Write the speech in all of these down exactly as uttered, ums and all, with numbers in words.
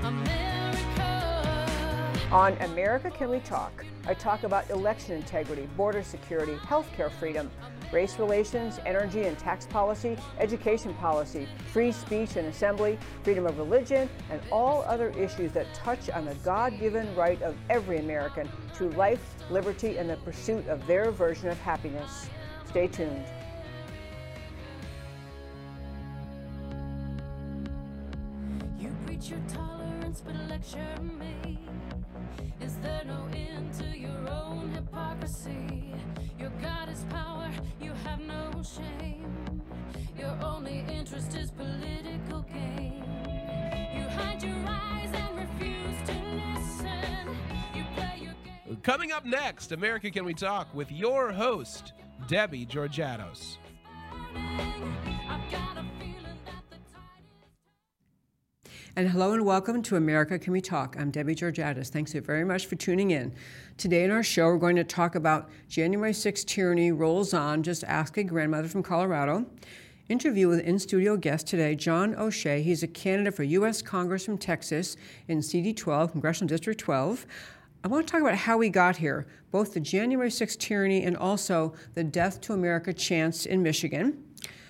On America Can We Talk, I talk about election integrity, border security, healthcare freedom, race relations, energy and tax policy, education policy, free speech and assembly, freedom of religion, and all other issues that touch on the God-given right of every American to life, liberty, and the pursuit of their version of happiness. Stay tuned. You preach your tolerance, but lecture me. Is there no end to your own hypocrisy? Your God is power, you have no shame. Your only interest is political gain. You hide your eyes and refuse to listen. You play your game. Coming up next, America Can We Talk with your host, Debbie Georgatos. I've got a feeling that the tide is... And hello and welcome to America Can We Talk. I'm Debbie Georgatos. Thanks so very much for tuning in. Today in our show, we're going to talk about January sixth tyranny rolls on. Just ask a grandmother from Colorado. Interview with in-studio guest today, John O'Shea. He's a candidate for U S Congress from Texas in C D twelve, Congressional District twelve. I want to talk about how we got here, both the January sixth tyranny and also the Death to America chants in Michigan.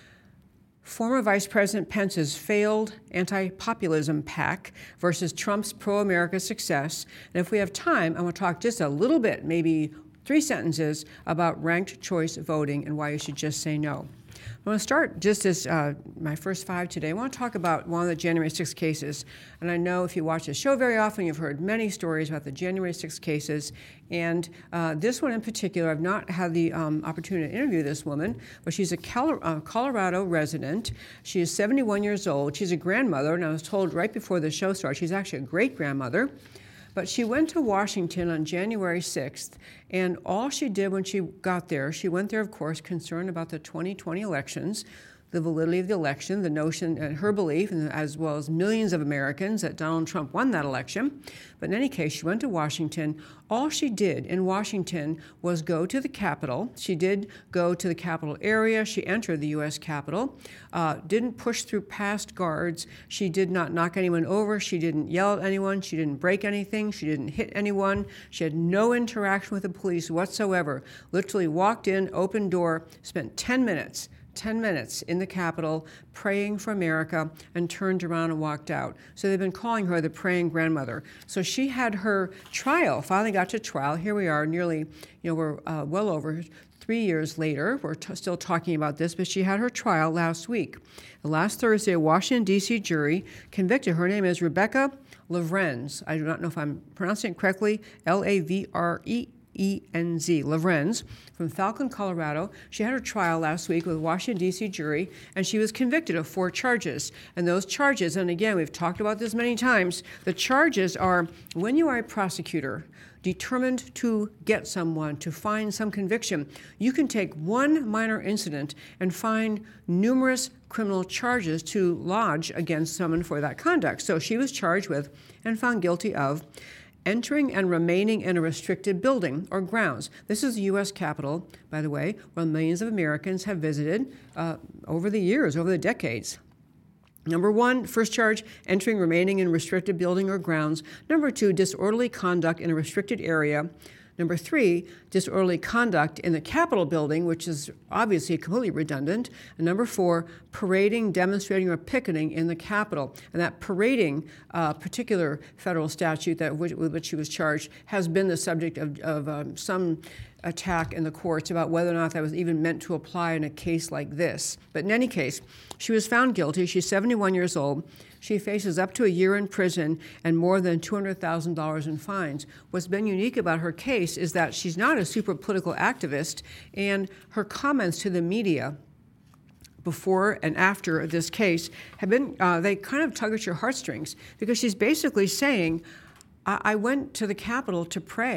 Former Vice President Pence's failed anti-populism pact versus Trump's pro-America success. And if we have time, I want to talk just a little bit, maybe three sentences, about ranked choice voting and why you should just say no. I want to start just as uh, my first five today. I want to talk about one of the January sixth cases. And I know if you watch the show very often, you've heard many stories about the January sixth cases. And uh, this one in particular, I've not had the um, opportunity to interview this woman, but she's a Cal- uh, Colorado resident. She is seventy-one years old. She's a grandmother, and I was told right before the show started, she's actually a great-grandmother. But she went to Washington on January sixth, and all she did when she got there, she went there, of course, concerned about the twenty twenty elections, the validity of the election, the notion, and her belief, and as well as millions of Americans, that Donald Trump won that election. But in any case, she went to Washington. All she did in Washington was go to the Capitol. She did go to the Capitol area. She entered the U S Capitol, uh, didn't push through past guards. She did not knock anyone over. She didn't yell at anyone. She didn't break anything. She didn't hit anyone. She had no interaction with the police whatsoever. Literally walked in, opened door, spent ten minutes ten minutes in the Capitol praying for America, and turned around and walked out. So they've been calling her the praying grandmother. So she had her trial, finally got to trial. Here we are, nearly, you know, we're uh, well over three years later. We're t- still talking about this, but she had her trial last week. And last Thursday, a Washington, D C jury convicted, her name is Rebecca Lavrenz. I do not know if I'm pronouncing it correctly, L A V R E E N Z, Lavrenz, from Falcon, Colorado. She had her trial last week with a Washington, D C jury, and she was convicted of four charges. And those charges, and again, we've talked about this many times, the charges are when you are a prosecutor determined to get someone, to find some conviction, you can take one minor incident and find numerous criminal charges to lodge against someone for that conduct. So she was charged with and found guilty of entering and remaining in a restricted building or grounds. This is the U S Capitol, by the way, where millions of Americans have visited uh, over the years, over the decades. Number one, first charge, entering, remaining in restricted building or grounds. Number two, disorderly conduct in a restricted area. Number three, disorderly conduct in the Capitol building, which is obviously completely redundant. And number four, parading, demonstrating, or picketing in the Capitol. And that parading uh, particular federal statute that with, with which she was charged has been the subject of, of um, some attack in the courts about whether or not that was even meant to apply in a case like this. But in any case, she was found guilty. She's seventy-one years old. She faces up to a year in prison and more than two hundred thousand dollars in fines. What's been unique about her case is that she's not a super political activist, and her comments to the media before and after this case have been, uh, they kind of tug at your heartstrings, because she's basically saying, I-, I went to the Capitol to pray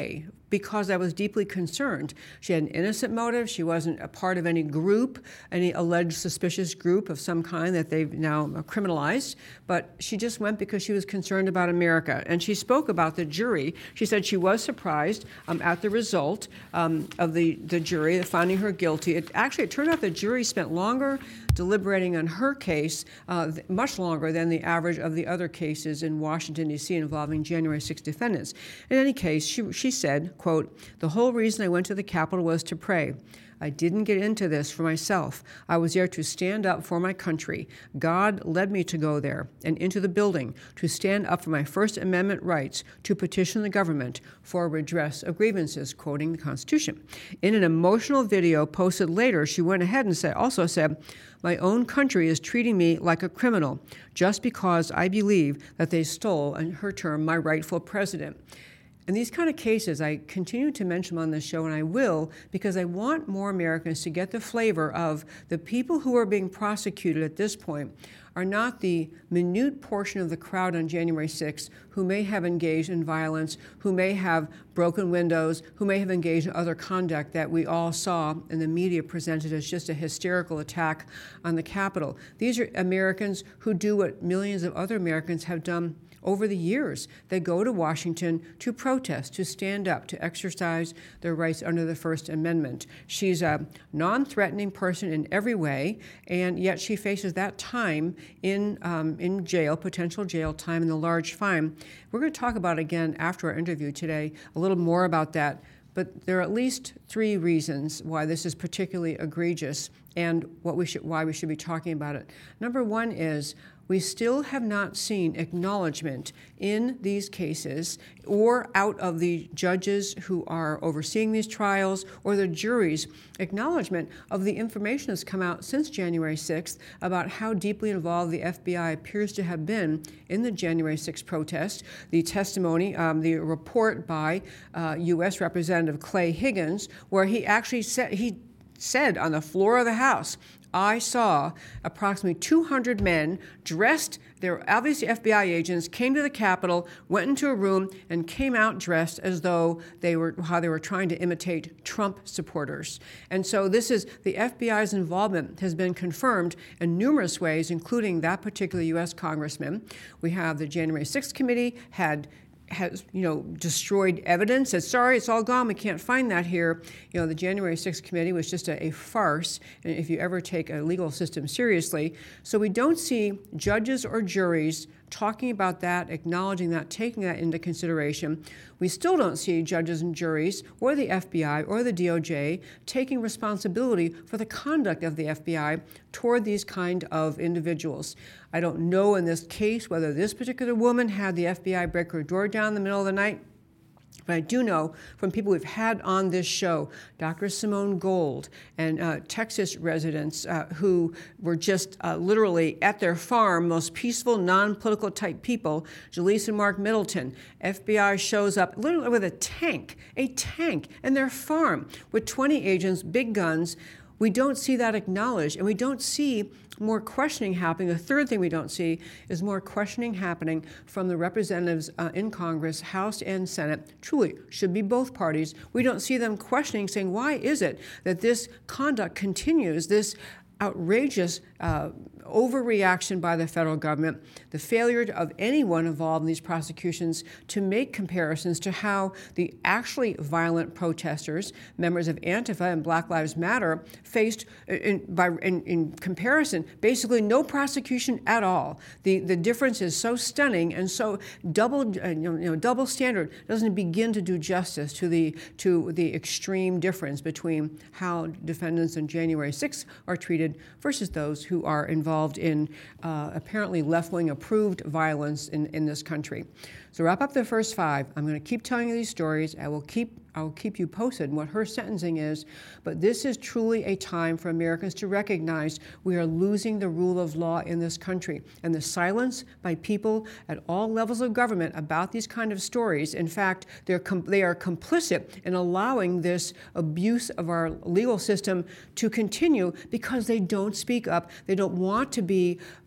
because I was deeply concerned. She had an innocent motive. She wasn't a part of any group, any alleged suspicious group of some kind that they've now criminalized. But she just went because she was concerned about America. And she spoke about the jury. She said she was surprised um, at the result um, of the, the jury finding her guilty. It, actually, it turned out the jury spent longer deliberating on her case, uh, much longer than the average of the other cases in Washington, D C involving January sixth defendants. In any case, she, she said, quote, "The whole reason I went to the Capitol was to pray. I didn't get into this for myself. I was there to stand up for my country. God led me to go there and into the building to stand up for my First Amendment rights, to petition the government for redress of grievances," quoting the Constitution. In an emotional video posted later, she went ahead and said, also said, "My own country is treating me like a criminal just because I believe that they stole, in her term, my rightful president." And these kind of cases, I continue to mention them on this show, and I will, because I want more Americans to get the flavor of the people who are being prosecuted at this point are not the minute portion of the crowd on January sixth who may have engaged in violence, who may have broken windows, who may have engaged in other conduct that we all saw and the media presented as just a hysterical attack on the Capitol. These are Americans who do what millions of other Americans have done over the years. They go to Washington to protest, to stand up, to exercise their rights under the First Amendment. She's a non-threatening person in every way, and yet she faces that time in um, in jail, potential jail time, and the large fine. We're going to talk about again after our interview today a little more about that, but there are at least three reasons why this is particularly egregious and what we should, why we should be talking about it. Number one is we still have not seen acknowledgement in these cases or out of the judges who are overseeing these trials or the juries, acknowledgement of the information that's come out since January sixth about how deeply involved the F B I appears to have been in the January sixth protest. The testimony, um, the report by uh, U S Representative Clay Higgins, where he actually said, he said on the floor of the House, "I saw approximately two hundred men dressed, they're obviously F B I agents, came to the Capitol, went into a room, and came out dressed as though they were, how they were trying to imitate Trump supporters." And so this is, the F B I's involvement has been confirmed in numerous ways, including that particular U S congressman. We have the January sixth committee had has, you know, destroyed evidence, said, sorry, it's all gone, we can't find that here. You know, the January sixth committee was just a, a farce, and if you ever take a legal system seriously. So we don't see judges or juries talking about that, acknowledging that, taking that into consideration. We still don't see judges and juries or the F B I or the D O J taking responsibility for the conduct of the F B I toward these kind of individuals. I don't know in this case whether this particular woman had the F B I break her door down in the middle of the night. But I do know from people we've had on this show, Doctor Simone Gold and uh, Texas residents uh, who were just uh, literally at their farm, most peaceful, non-political type people, Jaleesa and Mark Middleton. F B I shows up literally with a tank, a tank, in their farm with twenty agents, big guns. We don't see that acknowledged, and we don't see more questioning happening. The third thing we don't see is more questioning happening from the representatives uh, in Congress, House and Senate. Truly, should be both parties. We don't see them questioning, saying, why is it that this conduct continues, this outrageous uh, overreaction by the federal government, the failure of anyone involved in these prosecutions to make comparisons to how the actually violent protesters, members of Antifa and Black Lives Matter, faced, in, by, in, in comparison, basically no prosecution at all. The, the difference is so stunning and so double, uh, you know, you know, double standard doesn't begin to do justice to the, to the extreme difference between how defendants on January sixth are treated versus those who are involved in uh, apparently left-wing approved violence in, in this country. So wrap up the first five. I'm going to keep telling you these stories. I will keep I will keep you posted on what her sentencing is. But this is truly a time for Americans to recognize we are losing the rule of law in this country. And the silence by people at all levels of government about these kind of stories, in fact, they're com- they are complicit in allowing this abuse of our legal system to continue because they don't speak up. They don't want to be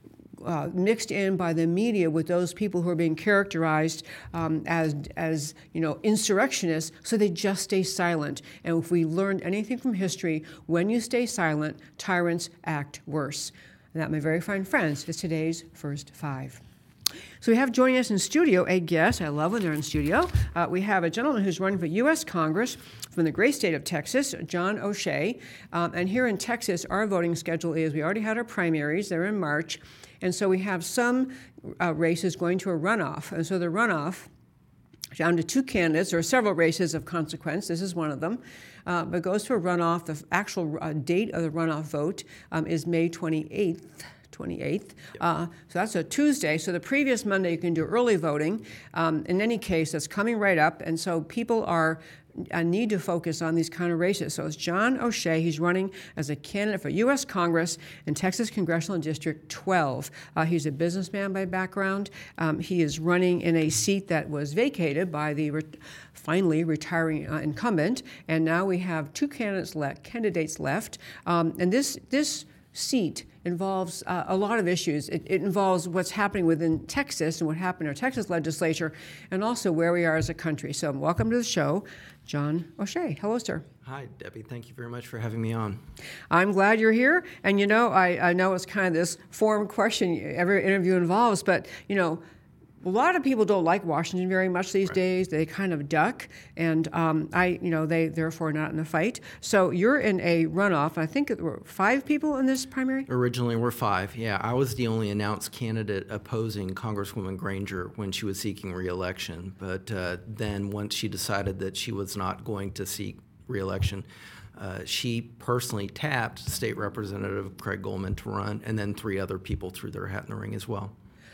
uh, mixed in by the media with those people who are being characterized um, as, as, you know, insurrectionists, so they just stay silent. And if we learned anything from history, when you stay silent, tyrants act worse. And that, my very fine friends, is today's First Five. So we have joining us in studio a guest. I love when they're in studio. Uh, we have a gentleman who's running for U S Congress from the great state of Texas, John O'Shea. Um, and here in Texas, our voting schedule is, we already had our primaries, they're in March. And so we have some uh, races going to a runoff. And so the runoff, down to two candidates, or several races of consequence, this is one of them, uh, but goes to a runoff. The actual uh, date of the runoff vote um, is May twenty-eighth. twenty-eighth. Yep. Uh, so that's a Tuesday. So the previous Monday you can do early voting. Um, in any case, that's coming right up. And so people are uh, need to focus on these kind of races. So it's John O'Shea. He's running as a candidate for U S Congress in Texas Congressional District twelve. Uh, he's a businessman by background. Um, he is running in a seat that was vacated by the re- finally retiring uh, incumbent. And now we have two candidates left. Candidates left. Um, and this this seat involves uh, a lot of issues. It, it involves what's happening within Texas and what happened in our Texas legislature, and also where we are as a country. So welcome to the show, John O'Shea. Hello, sir. Hi, Debbie. Thank you very much for having me on. I'm glad you're here. And, you know, I, I know it's kind of this form question every interview involves, but, you know, a lot of people don't like Washington very much these right. days. They kind of duck, and um, I, you know, they therefore not in the fight. So you're in a runoff. I think there were five people in this primary. Originally, we're five. Yeah, I was the only announced candidate opposing Congresswoman Granger when she was seeking re-election. But uh, then, once she decided that she was not going to seek re-election, uh, she personally tapped State Representative Craig Goldman to run, and then three other people threw their hat in the ring as well.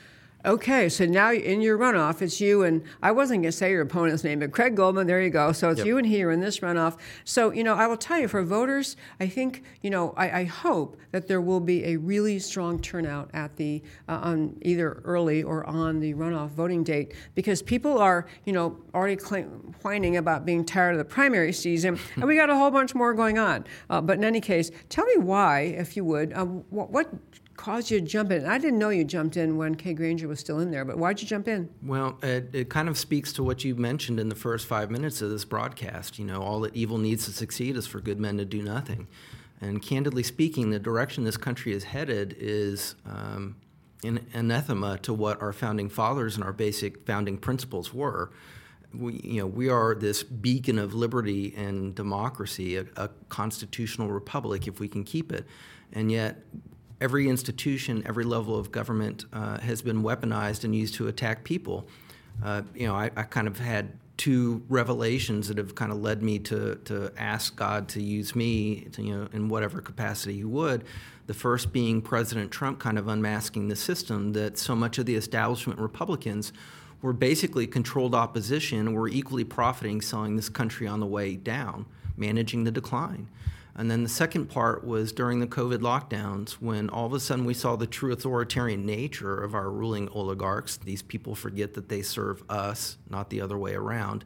Okay, so now in your runoff, it's you and, I wasn't going to say your opponent's name, but Craig Goldman, there you go. So it's yep. you and he are in this runoff. So, you know, I will tell you, for voters, I think, you know, I, I hope that there will be a really strong turnout at the, uh, on either early or on the runoff voting date, because people are, you know, already claim, whining about being tired of the primary season, and we got a whole bunch more going on. Uh, but in any case, tell me why, if you would, uh, what, what caused you to jump in? I didn't know you jumped in when Kay Granger was still in there, but why'd you jump in? Well, it, it kind of speaks to what you mentioned in the first five minutes of this broadcast. You know, all that evil needs to succeed is for good men to do nothing. And candidly speaking, the direction this country is headed is um, an anathema to what our founding fathers and our basic founding principles were. We, you know, we are this beacon of liberty and democracy, a, a constitutional republic, if we can keep it. And yet, every institution, every level of government uh, has been weaponized and used to attack people. Uh, you know, I, I kind of had two revelations that have kind of led me to to ask God to use me, to, you know, in whatever capacity He would. The first being President Trump kind of unmasking the system that so much of the establishment Republicans were basically controlled opposition and were equally profiting selling this country on the way down, managing the decline. And then the second part was during the COVID lockdowns, when all of a sudden we saw the true authoritarian nature of our ruling oligarchs. These people forget that they serve us, not the other way around.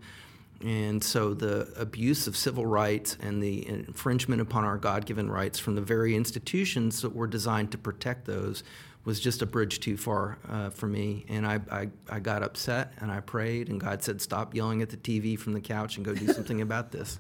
And so the abuse of civil rights and the infringement upon our God-given rights from the very institutions that were designed to protect those was just a bridge too far uh, for me. And I, I, I got upset, and I prayed, and God said, stop yelling at the T V from the couch and go do something about this.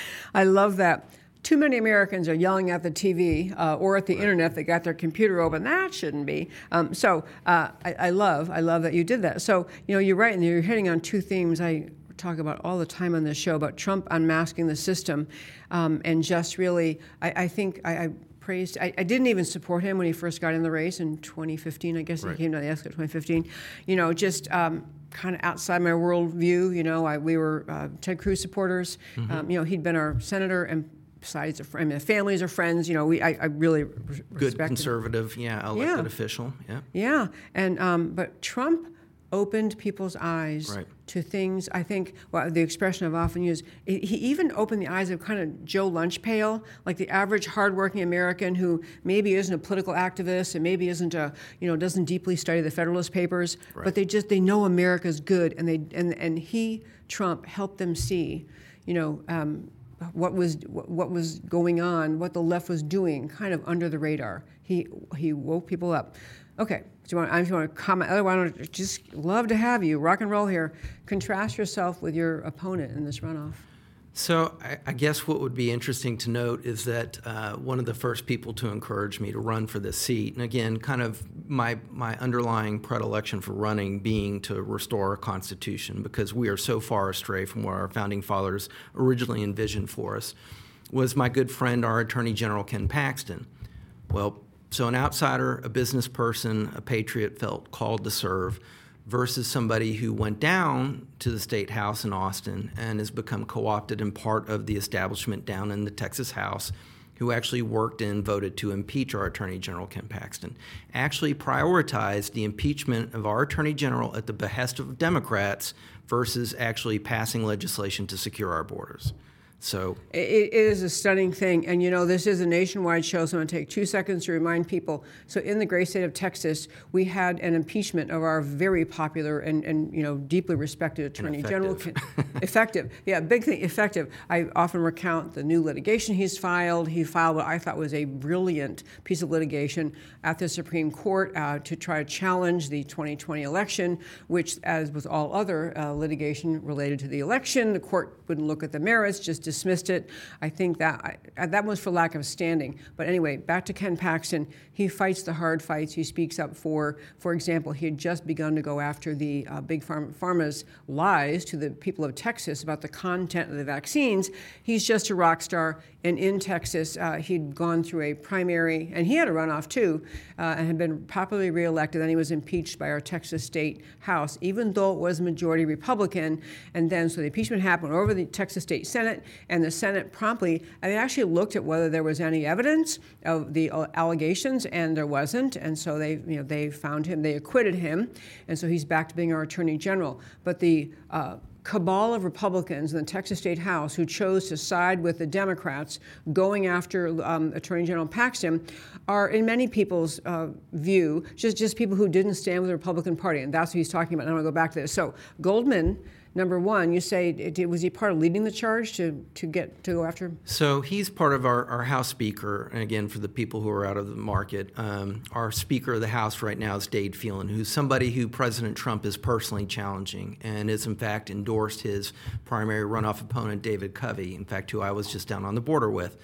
I love that. Too many Americans are yelling at the T V uh, or at the right. internet. They got their computer open. That shouldn't be. Um, so uh, I, I love, I love that you did that. So, you know, you're right, and you're hitting on two themes I talk about all the time on this show, about Trump unmasking the system, um, and just really, I, I think I, I praised, I, I didn't even support him when he first got in the race in twenty fifteen. I guess right. he came to the ESCO twenty fifteen. You know, just um, kind of outside my worldview. You know, I, we were uh, Ted Cruz supporters. Mm-hmm. Um, you know, he'd been our senator, and besides, I mean, families or friends, you know, we I, I really re- good respected conservative, him. yeah, elected yeah. official, yeah, yeah, and um, but Trump opened people's eyes right. to things. I think, well, the expression I've often used, he even opened the eyes of kind of Joe Lunchpail, like the average hardworking American who maybe isn't a political activist and maybe isn't a, you know, doesn't deeply study the Federalist Papers, right. but they just, they know America's good, and they and and he, Trump, helped them see, you know, um, what was what was going on, what the left was doing, kind of under the radar. He he woke people up. Okay. Do you want? I just want to comment. Otherwise, I would just love to have you rock and roll here. Contrast yourself with your opponent in this runoff. So I, I guess what would be interesting to note is that uh, one of the first people to encourage me to run for this seat, and again, kind of my my underlying predilection for running being to restore our Constitution, because we are so far astray from what our founding fathers originally envisioned for us, was my good friend, our Attorney General Ken Paxton. Well, so an outsider, a business person, a patriot felt called to serve, versus somebody who went down to the State House in Austin and has become co-opted and part of the establishment down in the Texas House, who actually worked and voted to impeach our Attorney General, Ken Paxton, actually prioritized the impeachment of our Attorney General at the behest of Democrats versus actually passing legislation to secure our borders. So it, it is a stunning thing. And, you know, this is a nationwide show, so I'm going to take two seconds to remind people. So in the great state of Texas, we had an impeachment of our very popular and, and you know, deeply respected Attorney General. Effective. Yeah, big thing, effective. I often recount the new litigation he's filed. He filed what I thought was a brilliant piece of litigation at the Supreme Court uh, to try to challenge the twenty twenty election, which, as with all other uh, litigation related to the election, the court wouldn't look at the merits, just dismissed it. I think that I, that was for lack of standing. But anyway, back to Ken Paxton. He fights the hard fights. He speaks up for, for example, he had just begun to go after the uh, big pharma, pharma's lies to the people of Texas about the content of the vaccines. He's just a rock star. And in Texas, uh, he'd gone through a primary, and he had a runoff too, uh, and had been popularly reelected. Then he was impeached by our Texas State House, even though it was majority Republican. And then so the impeachment happened over the Texas State Senate, and the Senate promptly, and they actually looked at whether there was any evidence of the allegations, and there wasn't. And so they, you know, they found him, they acquitted him, and so he's back to being our Attorney General. But the uh, cabal of Republicans in the Texas State House who chose to side with the Democrats going after um, Attorney General Paxton are, in many people's uh, view, just, just people who didn't stand with the Republican Party. And that's what he's talking about. And I want to go back to this. So Goldman, number one, you say, was he part of leading the charge to, to get to go after him? So he's part of our, our House Speaker. And again, for the people who are out of the market, um, our Speaker of the House right now is Dade Phelan, who's somebody who President Trump is personally challenging and is, in fact, endorsed his primary runoff opponent, David Covey, in fact, who I was just down on the border with.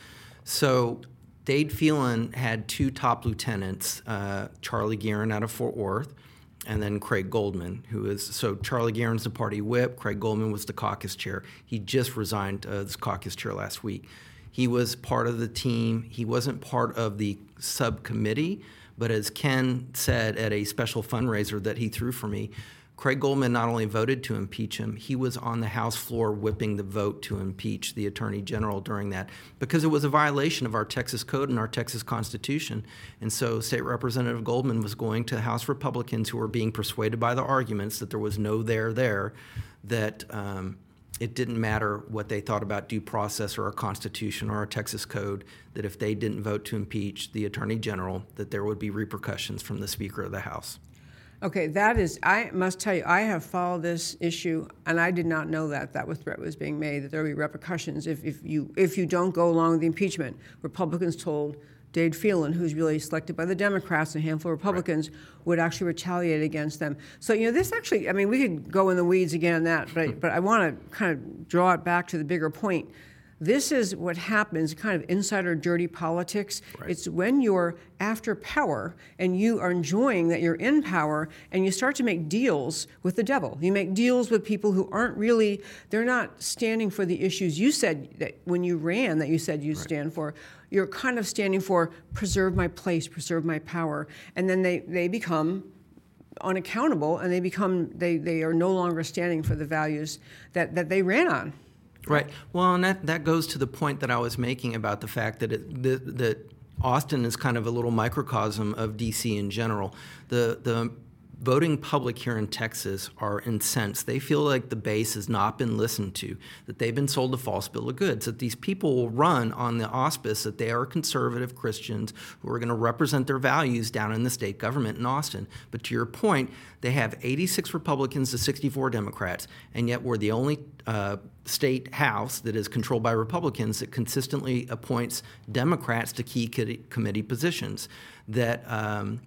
So Dade Phelan had two top lieutenants, uh, Charlie Guerin out of Fort Worth, and then Craig Goldman, who is, so Charlie Guerin's the party whip, Craig Goldman was the caucus chair. He just resigned uh, as caucus chair last week. He was part of the team. He wasn't part of the subcommittee, but as Ken said at a special fundraiser that he threw for me, Craig Goldman not only voted to impeach him, he was on the House floor whipping the vote to impeach the Attorney General during that because it was a violation of our Texas Code and our Texas Constitution. And so State Representative Goldman was going to House Republicans who were being persuaded by the arguments that there was no there there, that um, it didn't matter what they thought about due process or our Constitution or our Texas Code, that if they didn't vote to impeach the Attorney General, that there would be repercussions from the Speaker of the House. Okay, that is, I must tell you, I have followed this issue, and I did not know that that was threat was being made, that there would be repercussions if, if you if you don't go along with the impeachment. Republicans told Dade Phelan, who's really selected by the Democrats, and a handful of Republicans, right, would actually retaliate against them. So, you know, this actually, I mean, we could go in the weeds again on that, but, but I want to kind of draw it back to the bigger point. This is what happens, kind of insider dirty politics. Right. It's when you're after power and you are enjoying that you're in power and you start to make deals with the devil. You make deals with people who aren't really, they're not standing for the issues you said that when you ran that you said you right. stand for. You're kind of standing for preserve my place, preserve my power. And then they, they become unaccountable and they become, they, they are no longer standing for the values that, that they ran on. Right. Well, and that, that goes to the point that I was making about the fact that it, that, that Austin is kind of a little microcosm of D C in general. The the voting public here in Texas are incensed. They feel like the base has not been listened to, that they've been sold a false bill of goods, that these people will run on the auspice that they are conservative Christians who are going to represent their values down in the state government in Austin. But to your point, they have eighty-six Republicans to sixty-four Democrats, and yet we're the only uh, state house that is controlled by Republicans that consistently appoints Democrats to key committee positions. That um,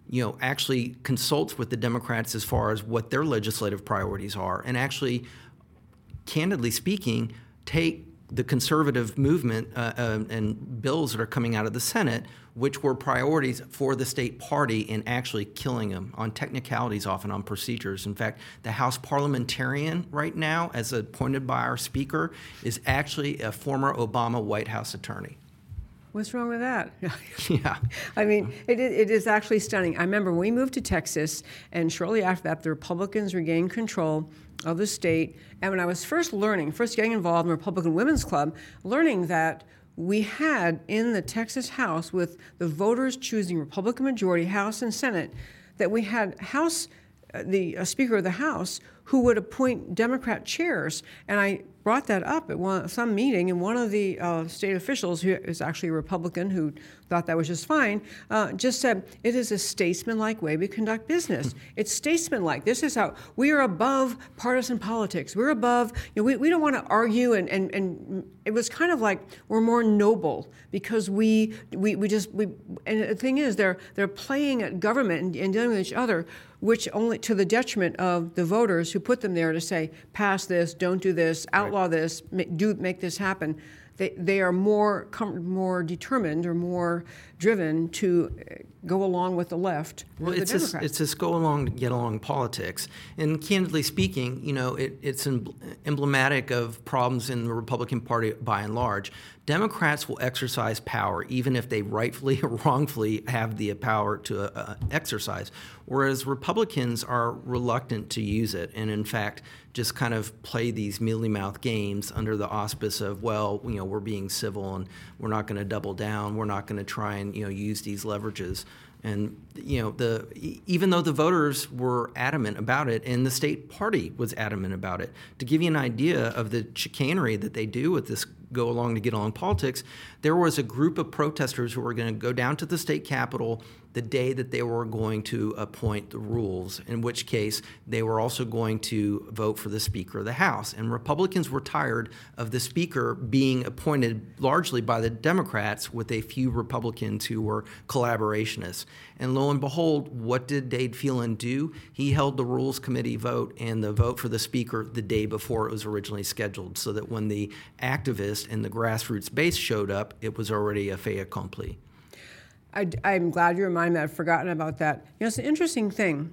you know, actually consults with the Democrats as far as what their legislative priorities are, and actually, candidly speaking, take the conservative movement uh, uh, and bills that are coming out of the Senate, which were priorities for the state party, and actually killing them on technicalities, often on procedures. In fact, the House parliamentarian right now, as appointed by our Speaker, is actually a former Obama White House attorney. What's wrong with that? Yeah. I mean, it, it is actually stunning. I remember when we moved to Texas, and shortly after that, the Republicans regained control of the state. And when I was first learning, first getting involved in the Republican Women's Club, learning that we had in the Texas House, with the voters choosing Republican majority, House and Senate, that we had House, uh, the uh, Speaker of the House, who would appoint Democrat chairs. And I brought that up at one, some meeting, and one of the uh, state officials, who is actually a Republican who thought that was just fine, uh, just said, it is a statesman-like way we conduct business. It's statesman-like. This is how we are above partisan politics. We're above, you know, we, we don't want to argue, and, and, and it was kind of like we're more noble because we we, we just, we, and the thing is, they're, they're playing at government and, and dealing with each other, which only to the detriment of the voters who put them there to say, pass this, don't do this, outlaw this, make, do make this happen. They they are more com- more determined or more driven to go along with the left. Well, the it's Democrats. this, it's this go along to get along politics. And candidly speaking, you know, it, it's emblematic of problems in the Republican Party by and large. Democrats will exercise power even if they rightfully or wrongfully have the power to uh, exercise, whereas Republicans are reluctant to use it, and in fact just kind of play these mealy-mouthed games under the auspice of, well, you know, we're being civil and we're not going to double down, we're not going to try and, you know, use these leverages. And, you know, the even though the voters were adamant about it, and the state party was adamant about it, to give you an idea of the chicanery that they do with this go along to get along politics, there was a group of protesters who were going to go down to the state capitol the day that they were going to appoint the rules, in which case they were also going to vote for the Speaker of the House. And Republicans were tired of the Speaker being appointed largely by the Democrats, with a few Republicans who were collaborationists. And lo and behold, what did Dade Phelan do? He held the Rules Committee vote and the vote for the Speaker the day before it was originally scheduled, so that when the activists and the grassroots base showed up, it was already a fait accompli. I, I'm glad you reminded me. I've forgotten about that. You know, it's an interesting thing.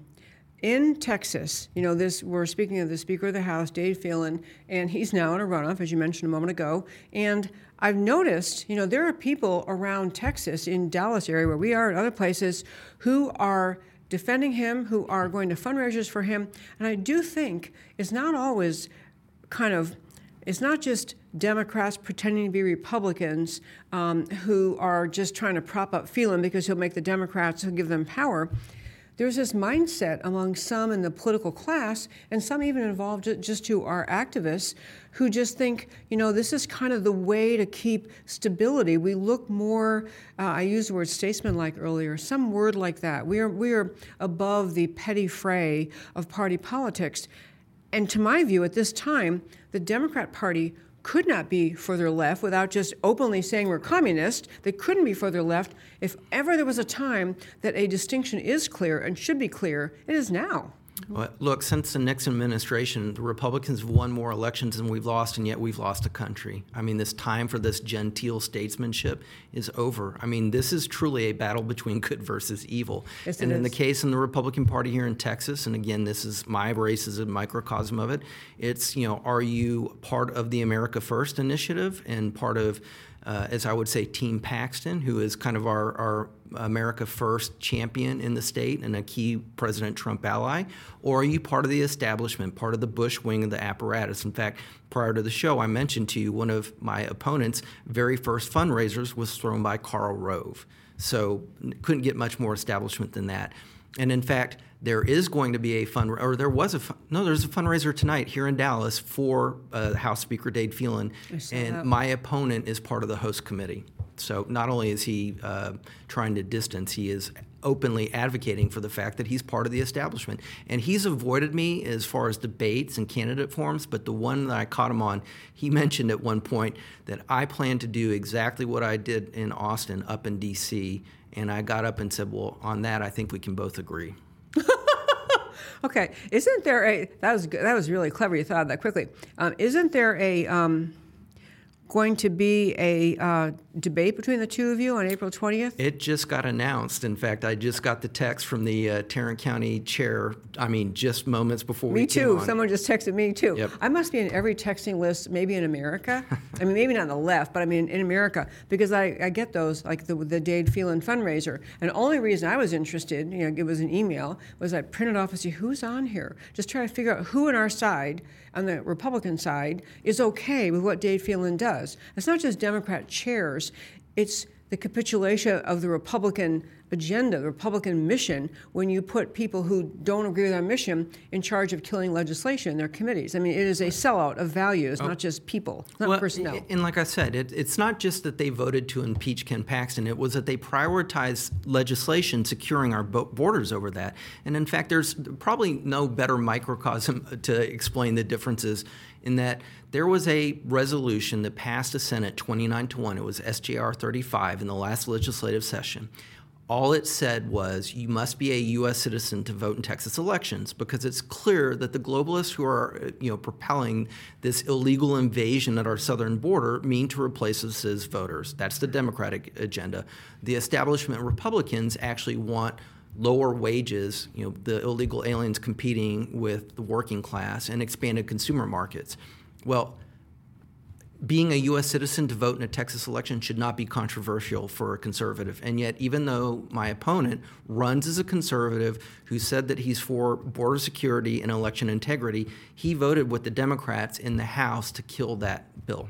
In Texas, you know, this we're speaking of the Speaker of the House, Dade Phelan, and he's now in a runoff, as you mentioned a moment ago. And I've noticed, you know, there are people around Texas, in Dallas area where we are, and other places, who are defending him, who are going to fundraisers for him. And I do think it's not always kind of, it's not just Democrats pretending to be Republicans um, who are just trying to prop up Phelan because he'll make the Democrats, he'll give them power. There's this mindset among some in the political class, and some even involved just who are activists, who just think, you know, this is kind of the way to keep stability. We look more, uh, I used the word statesman-like earlier, some word like that. We are, we are above the petty fray of party politics. And to my view, at this time, the Democrat Party could not be further left without just openly saying we're communist. They couldn't be further left. If ever there was a time that a distinction is clear and should be clear, it is now. Well, look, since the Nixon administration, the Republicans have won more elections than we've lost, and yet we've lost a country. I mean, this time for this genteel statesmanship is over. I mean, this is truly a battle between good versus evil. Yes, and it in is. the case in the Republican Party here in Texas, and again, this is my race is a microcosm of it, it's, you know, are you part of the America First initiative and part of, uh, as I would say, Team Paxton, who is kind of our, our America First champion in the state and a key President Trump ally? Or are you part of the establishment, part of the Bush wing of the apparatus? In fact, prior to the show, I mentioned to you one of my opponent's very first fundraisers was thrown by Karl Rove. So couldn't get much more establishment than that. And in fact, there is going to be a fund, or there was a fun, no, there's a fundraiser tonight here in Dallas for uh, House Speaker Dade Phelan, and that. my opponent is part of the host committee. So not only is he uh, trying to distance, he is openly advocating for the fact that he's part of the establishment. And he's avoided me as far as debates and candidate forums, but the one that I caught him on, he mentioned at one point that I plan to do exactly what I did in Austin up in D C, and I got up and said, well, on that, I think we can both agree. Okay, isn't there a, that was good, that was really clever, you thought of that quickly. Um, isn't there a, um, going to be a uh, debate between the two of you on April twentieth? It just got announced. In fact, I just got the text from the uh, Tarrant County chair, I mean, just moments before we Me came too. on. Someone just texted me too. Yep. I must be in every texting list, maybe in America. I mean, maybe not on the left, but I mean in America, because I, I get those, like the, the Dade Phelan fundraiser. And the only reason I was interested, you know, it was an email, was I printed off and see who's on here. Just try to figure out who on our side, on the Republican side, is okay with what Dade Phelan does. It's not just Democrat chairs, it's the capitulation of the Republican agenda, the Republican mission, when you put people who don't agree with our mission in charge of killing legislation in their committees. I mean, it is a sellout of values, oh. not just people, not well, personnel. And like I said, it, it's not just that they voted to impeach Ken Paxton. It was that they prioritized legislation securing our bo- borders over that. And in fact, there's probably no better microcosm to explain the differences in that there was a resolution that passed the Senate twenty-nine to one. It was S J R thirty-five in the last legislative session. All it said was you must be a U S citizen to vote in Texas elections, because it's clear that the globalists who are, you know, propelling this illegal invasion at our southern border mean to replace us as voters. That's the Democratic agenda. The establishment Republicans actually want lower wages, you know, the illegal aliens competing with the working class, and expanded consumer markets. Well, being a U S citizen to vote in a Texas election should not be controversial for a conservative. And yet, even though my opponent runs as a conservative who said that he's for border security and election integrity, he voted with the Democrats in the House to kill that bill.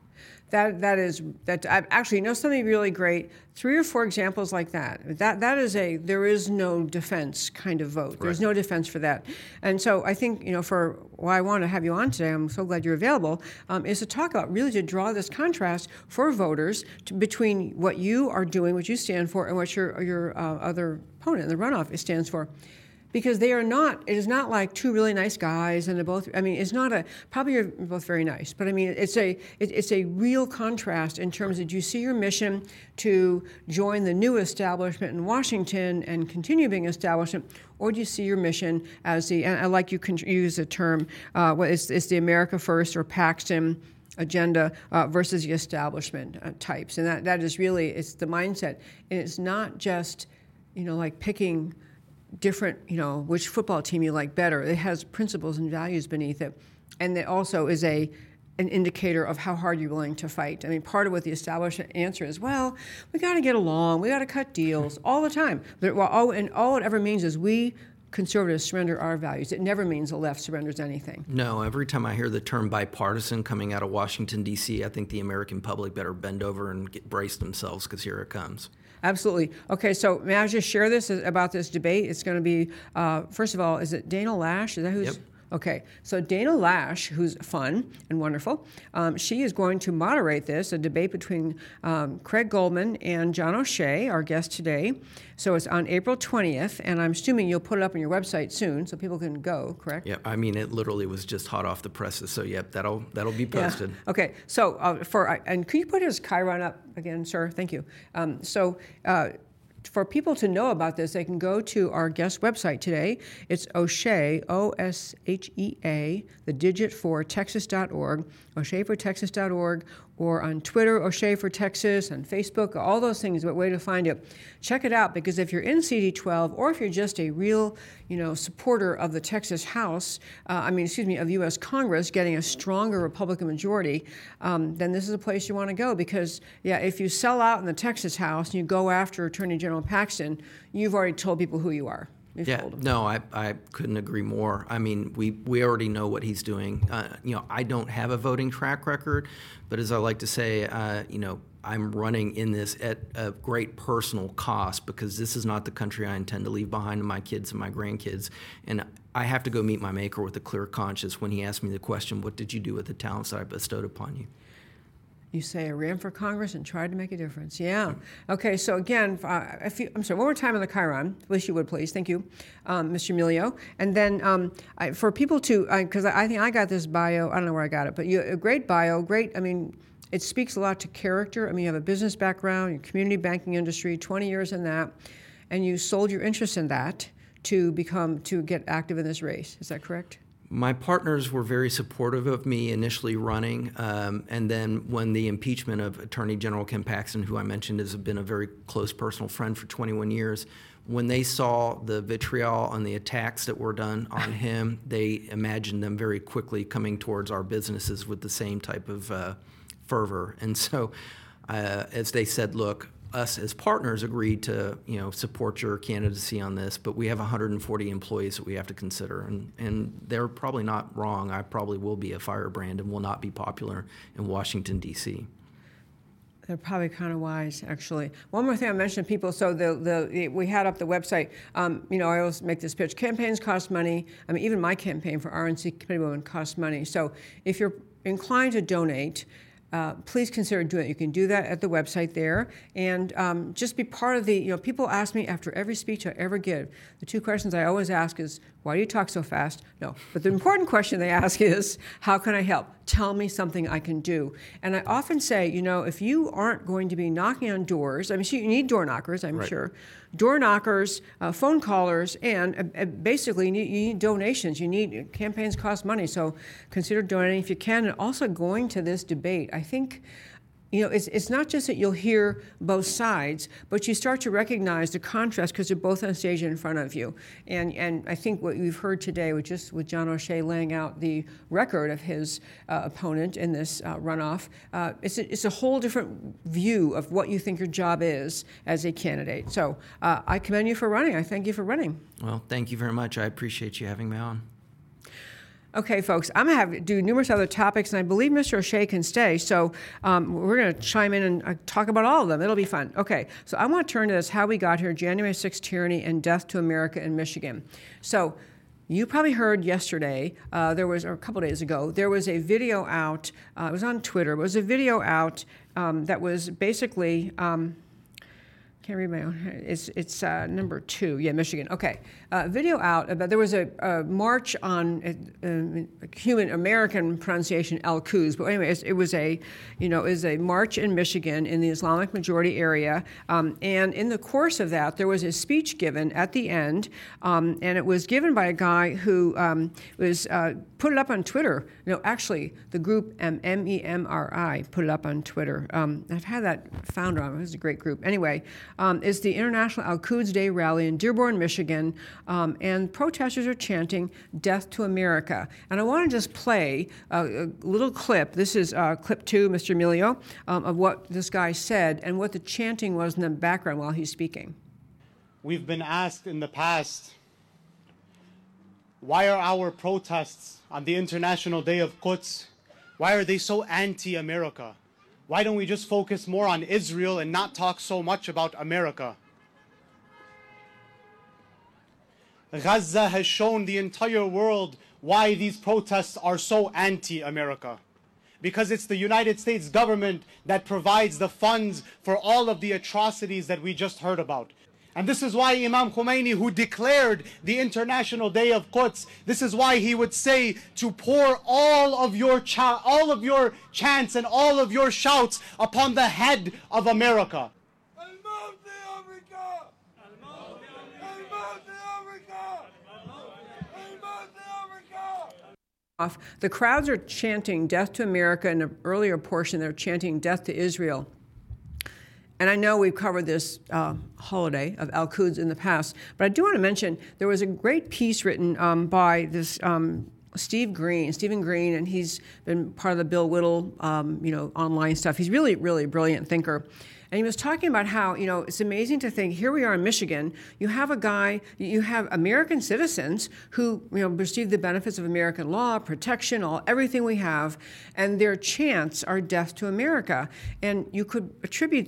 That that is that. I actually know something really great. Three or four examples like that. That that is a there is no defense kind of vote. There's right. no defense for that. And so I think, you know, for why I want to have you on today, I'm so glad you're available, um, is to talk about really to draw this contrast for voters to, between what you are doing, what you stand for, and what your your uh, other opponent in the runoff stands for. Because they are not, it is not like two really nice guys and they're both, I mean, it's not a, probably you're both very nice, but I mean, it's a it, it's a real contrast in terms of, do you see your mission to join the new establishment in Washington and continue being establishment, or do you see your mission as the, and I like you can use the term, uh, what is it's the America First or Paxton agenda uh, versus the establishment uh, types. And that, that is really, it's the mindset. And it's not just, you know, like picking different, you know, which football team you like better. It has principles and values beneath it. And it also is a an indicator of how hard you're willing to fight. I mean, part of what the establishment answer is, well, we got to get along, we got to cut deals all the time. But, well, all, and all it ever means is we conservatives surrender our values. It never means the left surrenders anything. No, every time I hear the term bipartisan coming out of Washington, D C, I think the American public better bend over and get, brace themselves, because here it comes. Absolutely. Okay, so may I just share this about this debate? It's going to be, uh, first of all, is it Dana Lash? Is that who's? Yep. Okay, so Dana Lash, who's fun and wonderful, um, she is going to moderate this, a debate between um, Craig Goldman and John O'Shea, our guest today. So it's on April twentieth, and I'm assuming you'll put it up on your website soon so people can go, correct? Yeah, I mean, it literally was just hot off the presses, so yep, that'll that'll be posted. Yeah. Okay, so uh, for, and can you put his Chiron up again, sir? Thank you. Um, so, uh, for people to know about this, they can go to our guest website today. It's O'Shea, O S H E A, the digit for Texas dot org, O'Shea for Texas dot org, or on Twitter, O'Shea for Texas, on Facebook, all those things, a way to find it. Check it out, because if you're in C D twelve, or if you're just a real, you know, supporter of the Texas House, uh, I mean, excuse me, of U S Congress getting a stronger Republican majority, um, then this is a place you want to go. Because, yeah, if you sell out in the Texas House and you go after Attorney General Paxton, you've already told people who you are. You've yeah, told them. no, I, I couldn't agree more. I mean, we, we already know what he's doing. Uh, you know, I don't have a voting track record, but as I like to say, uh, you know, I'm running in this at a great personal cost, because this is not the country I intend to leave behind to my kids and my grandkids. And I have to go meet my maker with a clear conscience when he asked me the question, what did you do with the talents that I bestowed upon you? You say I ran for Congress and tried to make a difference. Yeah. Okay. So again, uh, if you, I'm sorry. One more time on the Chiron. Wish you would, please. Thank you, um, Mister Emilio. And then um, I, for people to, because I, I think I got this bio. I don't know where I got it, but you a great bio. Great. I mean, it speaks a lot to character. I mean, you have a business background, your community banking industry, twenty years in that, and you sold your interest in that to become to get active in this race. Is that correct? My partners were very supportive of me initially running, um, and then when the impeachment of Attorney General Ken Paxton, who I mentioned has been a very close personal friend for twenty-one years, when they saw the vitriol and the attacks that were done on him, they imagined them very quickly coming towards our businesses with the same type of uh, fervor. And so, uh, as they said, look, us as partners agreed to, you know, support your candidacy on this, but we have one hundred forty employees that we have to consider, and, and they're probably not wrong. I probably will be a firebrand and will not be popular in Washington, D C They're probably kind of wise, actually. One more thing I mentioned, people. So the the we had up the website. Um, you know, I always make this pitch. Campaigns cost money. I mean, even my campaign for R N C Committee Women costs money. So if you're inclined to donate, Uh, please consider doing it. You can do that at the website there, and um, just be part of the, you know, people ask me after every speech I ever give, the two questions I always ask is, why do you talk so fast? No, but the important question they ask is, how can I help? Tell me something I can do. And I often say, you know, if you aren't going to be knocking on doors, I mean, you need door knockers, I'm right. sure, door knockers, uh, phone callers, and uh, basically you need, you need donations. You need, campaigns cost money, so consider donating if you can. And also going to this debate, I think, you know, it's it's not just that you'll hear both sides, but you start to recognize the contrast because they're both on stage in front of you. And and I think what we've heard today, with just with John O'Shea laying out the record of his uh, opponent in this uh, runoff, uh, it's a, it's a whole different view of what you think your job is as a candidate. So uh, I commend you for running. I thank you for running. Well, thank you very much. I appreciate you having me on. Okay, folks, I'm going to have do numerous other topics, and I believe Mister O'Shea can stay, so um, we're going to chime in and uh, talk about all of them. It'll be fun. Okay, so I want to turn to this, how we got here, January sixth tyranny and death to America in Michigan. So you probably heard yesterday, uh, there was, or a couple days ago, there was a video out, uh, it was on Twitter, it was a video out um, that was basically, um, can't read my own, it's, it's uh, number two, yeah, Michigan, okay. Uh, video out about, there was a, a march on uh, uh, human American pronunciation, Al-Quds, but anyway, it was a, you know, it was a march in Michigan in the Islamic majority area, um, and in the course of that, there was a speech given at the end, um, and it was given by a guy who um, was, uh, put it up on Twitter. No, actually, the group M E M R I put it up on Twitter. Um, I've had that founder on, it was a great group. Anyway, um, it's the International Al-Quds Day rally in Dearborn, Michigan, Um, and protesters are chanting "Death to America." And I want to just play a, a little clip. This is uh, clip two, Mister Emilio, um, of what this guy said and what the chanting was in the background while he's speaking. We've been asked in the past, why are our protests on the International Day of Quds, why are they so anti-America? Why don't we just focus more on Israel and not talk so much about America? Gaza has shown the entire world why these protests are so anti-America. Because it's the United States government that provides the funds for all of the atrocities that we just heard about. And this is why Imam Khomeini, who declared the International Day of Quds, this is why he would say to pour all of your cha- all of your chants and all of your shouts upon the head of America. The crowds are chanting "Death to America." In an earlier portion, they're chanting "Death to Israel." And I know we've covered this uh, holiday of Al-Quds in the past, but I do want to mention there was a great piece written um, by this um, Steve Green, Stephen Green, and he's been part of the Bill Whittle, um, you know, online stuff. He's really, really brilliant thinker. And he was talking about how, you know, it's amazing to think, here we are in Michigan, you have a guy, you have American citizens who, you know, receive the benefits of American law, protection, all everything we have, and their chants are death to America. And you could attribute that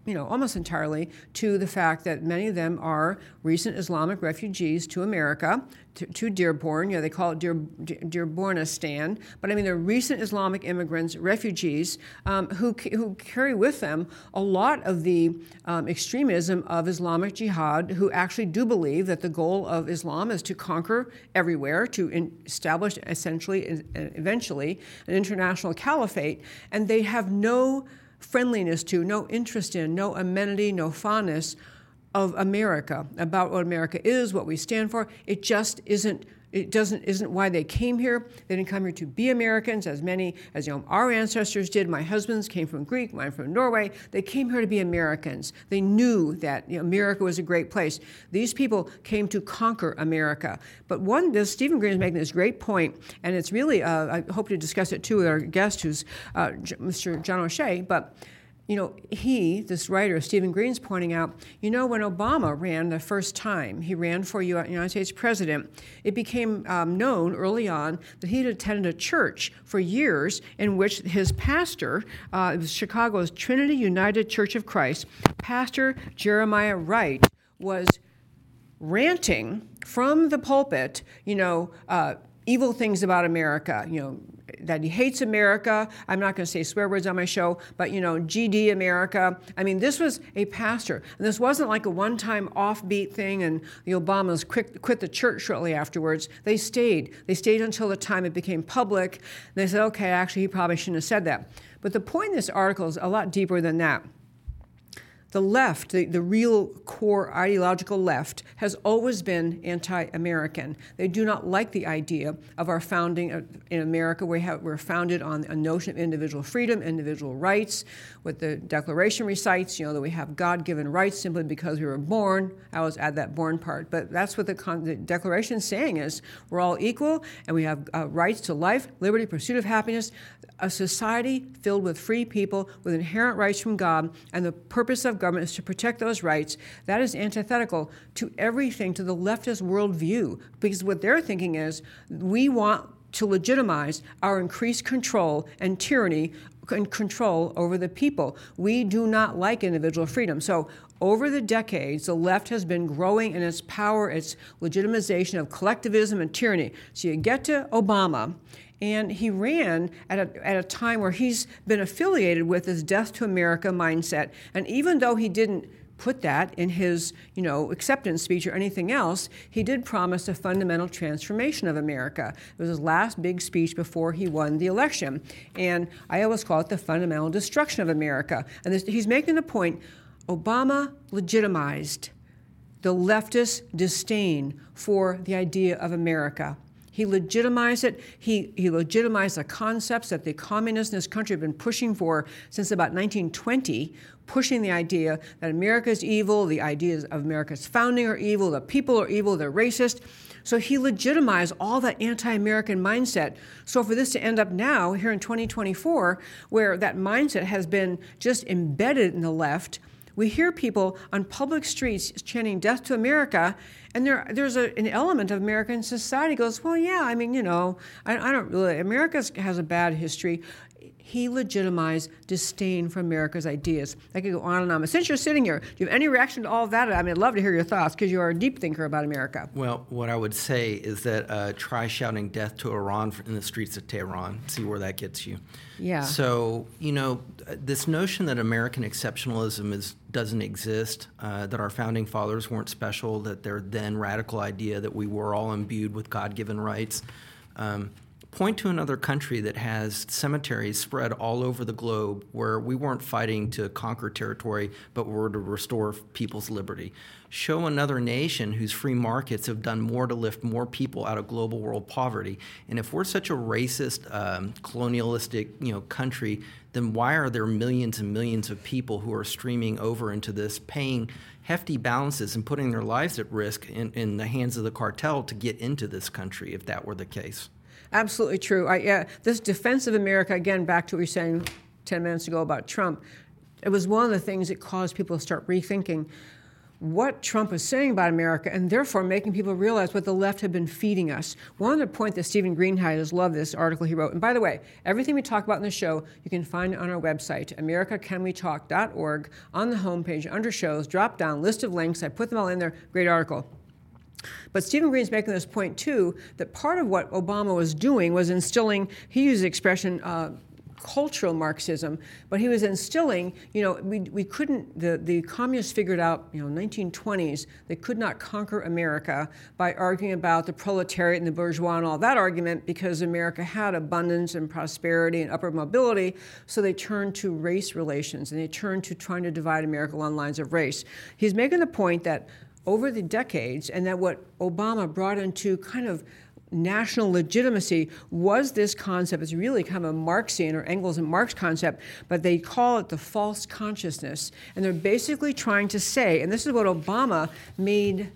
you know, almost entirely to the fact that many of them are recent Islamic refugees to America, to, to Dearborn. You know, they call it Dear, Dearbornistan, but I mean, they're recent Islamic immigrants, refugees, um, who who carry with them a lot of the um, extremism of Islamic Jihad, who actually do believe that the goal of Islam is to conquer everywhere, to in, establish essentially, eventually, an international caliphate, and they have no friendliness to, no interest in, no amenity, no fondness of America, about what America is, what we stand for. It just isn't, it doesn't, isn't why they came here. They didn't come here to be Americans, as many, as you know, our ancestors did. My husband's came from Greek, mine from Norway. They came here to be Americans. They knew that, you know, America was a great place. These people came to conquer America. But one, this Stephen Green is making this great point, and it's really, uh, I hope to discuss it too with our guest, who's uh, Mister John O'Shea, but you know, he, this writer, Stephen Green's pointing out, you know, when Obama ran the first time, he ran for United States president, it became um, known early on that he had attended a church for years in which his pastor, uh, it was Chicago's Trinity United Church of Christ, Pastor Jeremiah Wright, was ranting from the pulpit, you know, uh, evil things about America, you know, that he hates America. I'm not going to say swear words on my show, but, you know, G D America. I mean, this was a pastor. And this wasn't like a one-time offbeat thing and the Obamas quit, quit the church shortly afterwards. They stayed. They stayed until the time it became public. And they said, okay, actually, he probably shouldn't have said that. But the point in this article is a lot deeper than that. The left, the, the real core ideological left, has always been anti-American. They do not like the idea of our founding in America. We have, we're founded on a notion of individual freedom, individual rights. What the Declaration recites, you know, that we have God-given rights simply because we were born. I always add that born part. But that's what the, con- the Declaration is saying is we're all equal and we have uh, rights to life, liberty, pursuit of happiness, a society filled with free people with inherent rights from God, and the purpose of government is to protect those rights. That is antithetical to everything, to the leftist worldview, because what they're thinking is we want to legitimize our increased control and tyranny and control over the people. We do not like individual freedom. So over the decades, the left has been growing in its power, its legitimization of collectivism and tyranny. So you get to Obama, and he ran at a, at a time where he's been affiliated with this death to America mindset. And even though he didn't put that in his, you know, acceptance speech or anything else, he did promise a fundamental transformation of America. It was his last big speech before he won the election. And I always call it the fundamental destruction of America. And this, he's making the point, Obama legitimized the leftist disdain for the idea of America. He legitimized it. He, he legitimized the concepts that the communists in this country have been pushing for since about nineteen twenty, pushing the idea that America is evil, the ideas of America's founding are evil, the people are evil, they're racist. So he legitimized all that anti-American mindset. So for this to end up now, here in twenty twenty-four, where that mindset has been just embedded in the left, we hear people on public streets chanting death to America, and there, there's a, an element of American society goes, well, yeah, I mean, you know, I, I don't really, America has a bad history. He legitimized disdain for America's ideas. I could go on and on. But since you're sitting here, do you have any reaction to all of that? I mean, I'd love to hear your thoughts because you are a deep thinker about America. Well, what I would say is that uh, try shouting death to Iran in the streets of Tehran. See where that gets you. Yeah. So, you know, this notion that American exceptionalism is doesn't exist, uh, that our founding fathers weren't special, that their then radical idea that we were all imbued with God-given rights, um, point to another country that has cemeteries spread all over the globe where we weren't fighting to conquer territory, but were to restore people's liberty. Show another nation whose free markets have done more to lift more people out of global world poverty. And if we're such a racist, um, colonialistic, you know, country, then why are there millions and millions of people who are streaming over into this, paying hefty balances and putting their lives at risk in, in the hands of the cartel to get into this country, if that were the case? Absolutely true. I, yeah, this defense of America, again, back to what we were saying ten minutes ago about Trump, it was one of the things that caused people to start rethinking, what Trump was saying about America, and therefore making people realize what the left had been feeding us. One other point that Stephen Greenhide has loved this article he wrote. And by the way, everything we talk about in the show, you can find on our website, america can we talk dot org, on the homepage, under shows, drop down, list of links. I put them all in there. Great article. But Stephen Green's making this point, too, that part of what Obama was doing was instilling, he used the expression, uh, cultural Marxism, but he was instilling, you know, we, we couldn't, the, the communists figured out, you know, nineteen twenties, they could not conquer America by arguing about the proletariat and the bourgeois and all that argument, because America had abundance and prosperity and upward mobility, so they turned to race relations, and they turned to trying to divide America along lines of race. He's making the point that over the decades, and that what Obama brought into kind of national legitimacy was this concept. It's really kind of a Marxian or Engels and Marx concept, but they call it the false consciousness. And they're basically trying to say, and this is what Obama made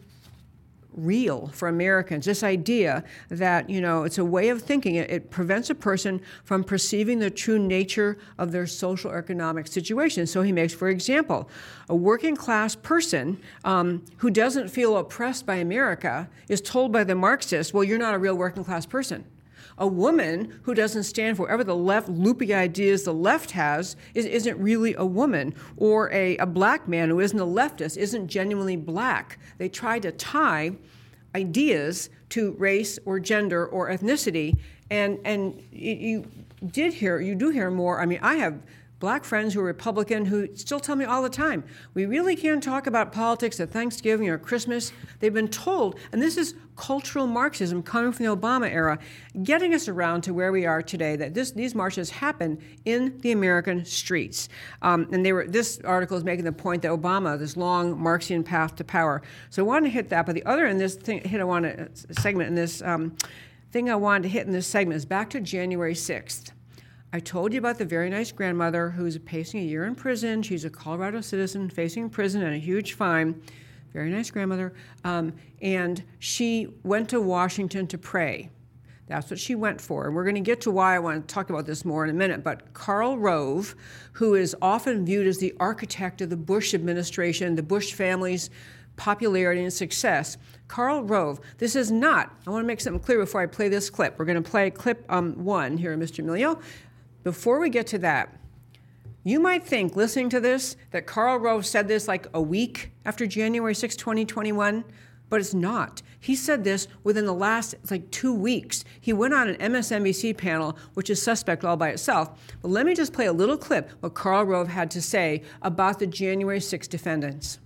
real for Americans, this idea that, you know, it's a way of thinking. It, it prevents a person from perceiving the true nature of their social or economic situation. So he makes, for example, a working class person um, who doesn't feel oppressed by America is told by the Marxists, well, you're not a real working class person. A woman who doesn't stand for whatever the left loopy ideas the left has is, isn't really a woman. Or a, a black man who isn't a leftist isn't genuinely black. They try to tie ideas to race or gender or ethnicity. And, and you did hear, you do hear more. I mean, I have black friends who are Republican who still tell me all the time, we really can't talk about politics at Thanksgiving or Christmas. They've been told, and this is cultural Marxism coming from the Obama era, getting us around to where we are today, that this, these marches happen in the American streets. Um, and they were, this article is making the point that Obama, this long Marxian path to power. So I wanted to hit that, but the other in this thing, hit I want to segment in this um, thing I wanted to hit in this segment is back to January sixth. I told you about the very nice grandmother who's facing a year in prison. She's a Colorado citizen facing prison and a huge fine. Very nice grandmother. Um, and she went to Washington to pray. That's what she went for. And we're going to get to why I want to talk about this more in a minute. But Karl Rove, who is often viewed as the architect of the Bush administration, the Bush family's popularity and success, Karl Rove, this is not, I want to make something clear before I play this clip. We're going to play clip um, one here, Mister Emilio. Before we get to that, you might think, listening to this, that Karl Rove said this like a week after January sixth, twenty twenty-one, but it's not. He said this within the last, it's like two weeks. He went on an M S N B C panel, which is suspect all by itself. But let me just play a little clip what Karl Rove had to say about the January sixth defendants.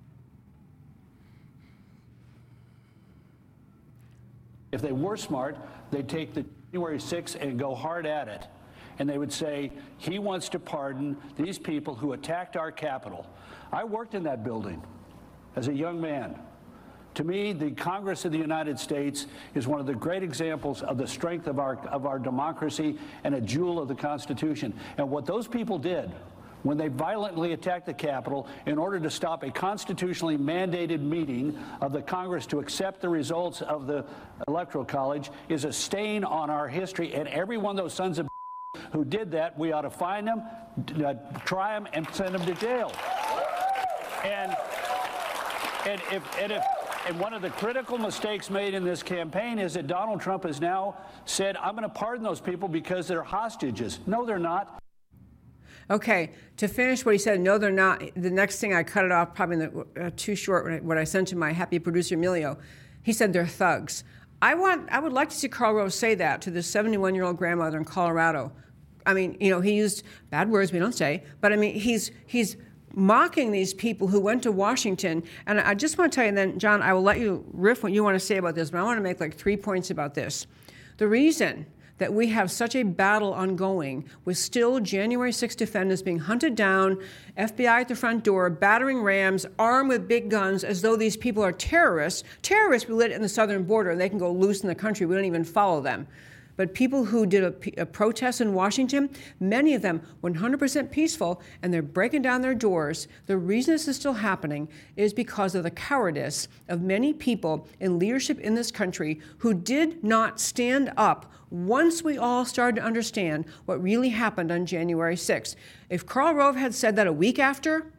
If they were smart, they'd take the January sixth and go hard at it. And they would say, he wants to pardon these people who attacked our Capitol. I worked in that building as a young man. To me, the Congress of the United States is one of the great examples of the strength of our, of our democracy and a jewel of the Constitution. And what those people did when they violently attacked the Capitol in order to stop a constitutionally mandated meeting of the Congress to accept the results of the Electoral College is a stain on our history. And every one of those sons of who did that, we ought to find them, uh, try them, and send them to jail. And and if and if and one of the critical mistakes made in this campaign is that Donald Trump has now said, "I'm going to pardon those people because they're hostages." No, they're not. Okay, to finish what he said, no, they're not. The next thing I cut it off, probably in the, uh, too short, what I, what I sent to my happy producer Emilio. He said they're thugs. I want, I would like to see Karl Rove say that to this seventy-one-year-old grandmother in Colorado. I mean, you know, he used bad words we don't say, but I mean, he's he's mocking these people who went to Washington. And I just want to tell you, and then, John, I will let you riff what you want to say about this, but I want to make like three points about this. The reason that we have such a battle ongoing with still January sixth defendants being hunted down, F B I at the front door, battering rams, armed with big guns, as though these people are terrorists. Terrorists we lit in the southern border, and they can go loose in the country. We don't even follow them. But people who did a, a protest in Washington, many of them one hundred percent peaceful, and they're breaking down their doors. The reason this is still happening is because of the cowardice of many people in leadership in this country who did not stand up once we all started to understand what really happened on January sixth. If Karl Rove had said that a week after,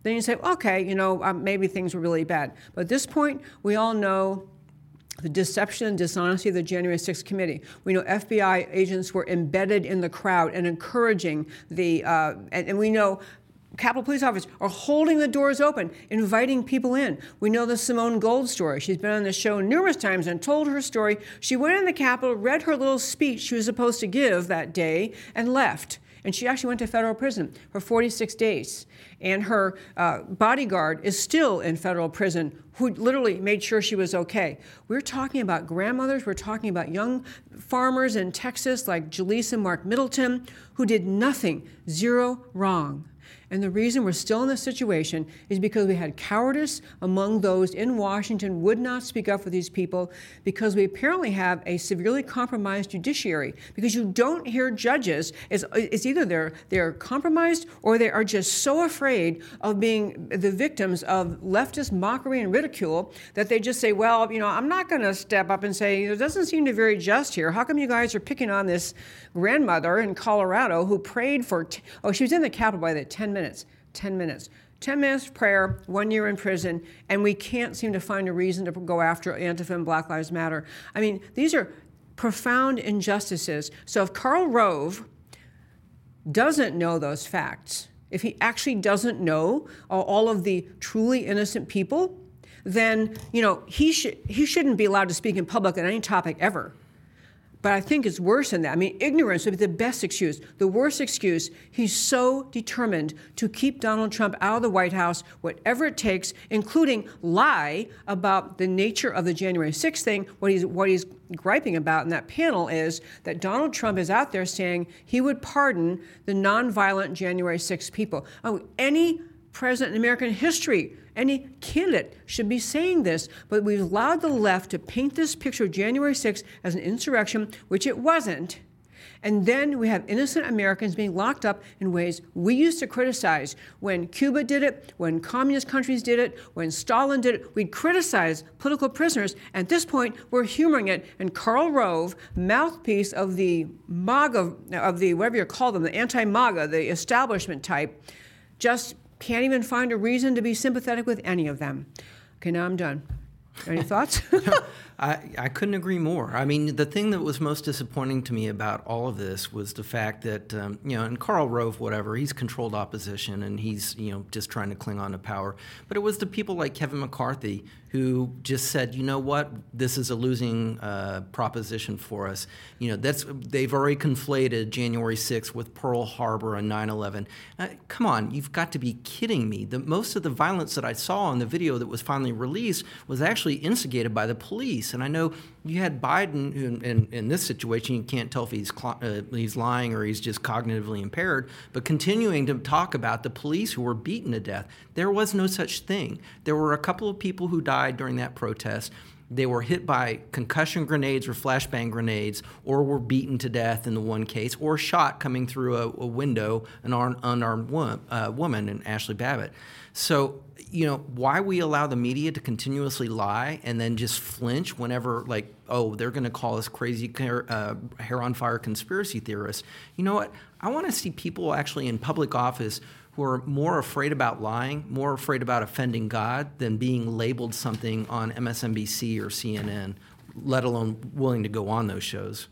then you say, okay, you know, um, maybe things were really bad. But at this point, we all know the deception and dishonesty of the January sixth committee. We know F B I agents were embedded in the crowd and encouraging the, uh, and, and we know Capitol Police officers are holding the doors open, inviting people in. We know the Simone Gold story. She's been on the show numerous times and told her story. She went in the Capitol, read her little speech she was supposed to give that day, and left. And she actually went to federal prison for forty-six days. And her uh, bodyguard is still in federal prison, who literally made sure she was okay. We're talking about grandmothers. We're talking about young farmers in Texas like Jaleesa Mark Middleton, who did nothing, zero wrong. And the reason we're still in this situation is because we had cowardice among those in Washington would not speak up for these people, because we apparently have a severely compromised judiciary, because you don't hear judges. It's, it's either they're, they're compromised or they are just so afraid of being the victims of leftist mockery and ridicule that they just say, well, you know, I'm not going to step up and say, it doesn't seem to be very just here. How come you guys are picking on this grandmother in Colorado who prayed for, t- oh, she was in the Capitol by the ten minutes. ten minutes. ten minutes of prayer, one year in prison, and we can't seem to find a reason to go after Antifa and Black Lives Matter. I mean, these are profound injustices. So if Karl Rove doesn't know those facts, if he actually doesn't know all of the truly innocent people, then, you know, he should he shouldn't be allowed to speak in public on any topic ever. But I think it's worse than that. I mean, ignorance would be the best excuse. The worst excuse, he's so determined to keep Donald Trump out of the White House, whatever it takes, including lie about the nature of the January sixth thing. What he's, what he's griping about in that panel is that Donald Trump is out there saying he would pardon the nonviolent January sixth people. Oh, any president in American history, any candidate should be saying this, but we've allowed the left to paint this picture of January sixth as an insurrection, which it wasn't. And then we have innocent Americans being locked up in ways we used to criticize. When Cuba did it, when communist countries did it, when Stalin did it, we'd criticize political prisoners. At this point, we're humoring it. And Karl Rove, mouthpiece of the MAGA, of the, whatever you call them, the anti-MAGA, the establishment type, just can't even find a reason to be sympathetic with any of them. Okay, now I'm done. Any thoughts? I, I couldn't agree more. I mean, the thing that was most disappointing to me about all of this was the fact that, um, you know, and Karl Rove, whatever, he's controlled opposition and he's, you know, just trying to cling on to power. But it was the people like Kevin McCarthy who just said, you know what, this is a losing uh, proposition for us. You know, that's they've already conflated January sixth with Pearl Harbor and nine eleven. Uh, come on, you've got to be kidding me. The, most of the violence that I saw in the video that was finally released was actually instigated by the police. And I know you had Biden, who in, in, in this situation, you can't tell if he's uh, he's lying or he's just cognitively impaired, but continuing to talk about the police who were beaten to death. There was no such thing. There were a couple of people who died during that protest. They were hit by concussion grenades or flashbang grenades, or were beaten to death in the one case, or shot coming through a, a window, an arm, unarmed wo- uh, woman, and Ashley Babbitt. So, you know, why we allow the media to continuously lie and then just flinch whenever, like, oh, they're going to call us crazy uh, hair on fire conspiracy theorists. You know what? I want to see people actually in public office who are more afraid about lying, more afraid about offending God than being labeled something on M S N B C or C N N, let alone willing to go on those shows.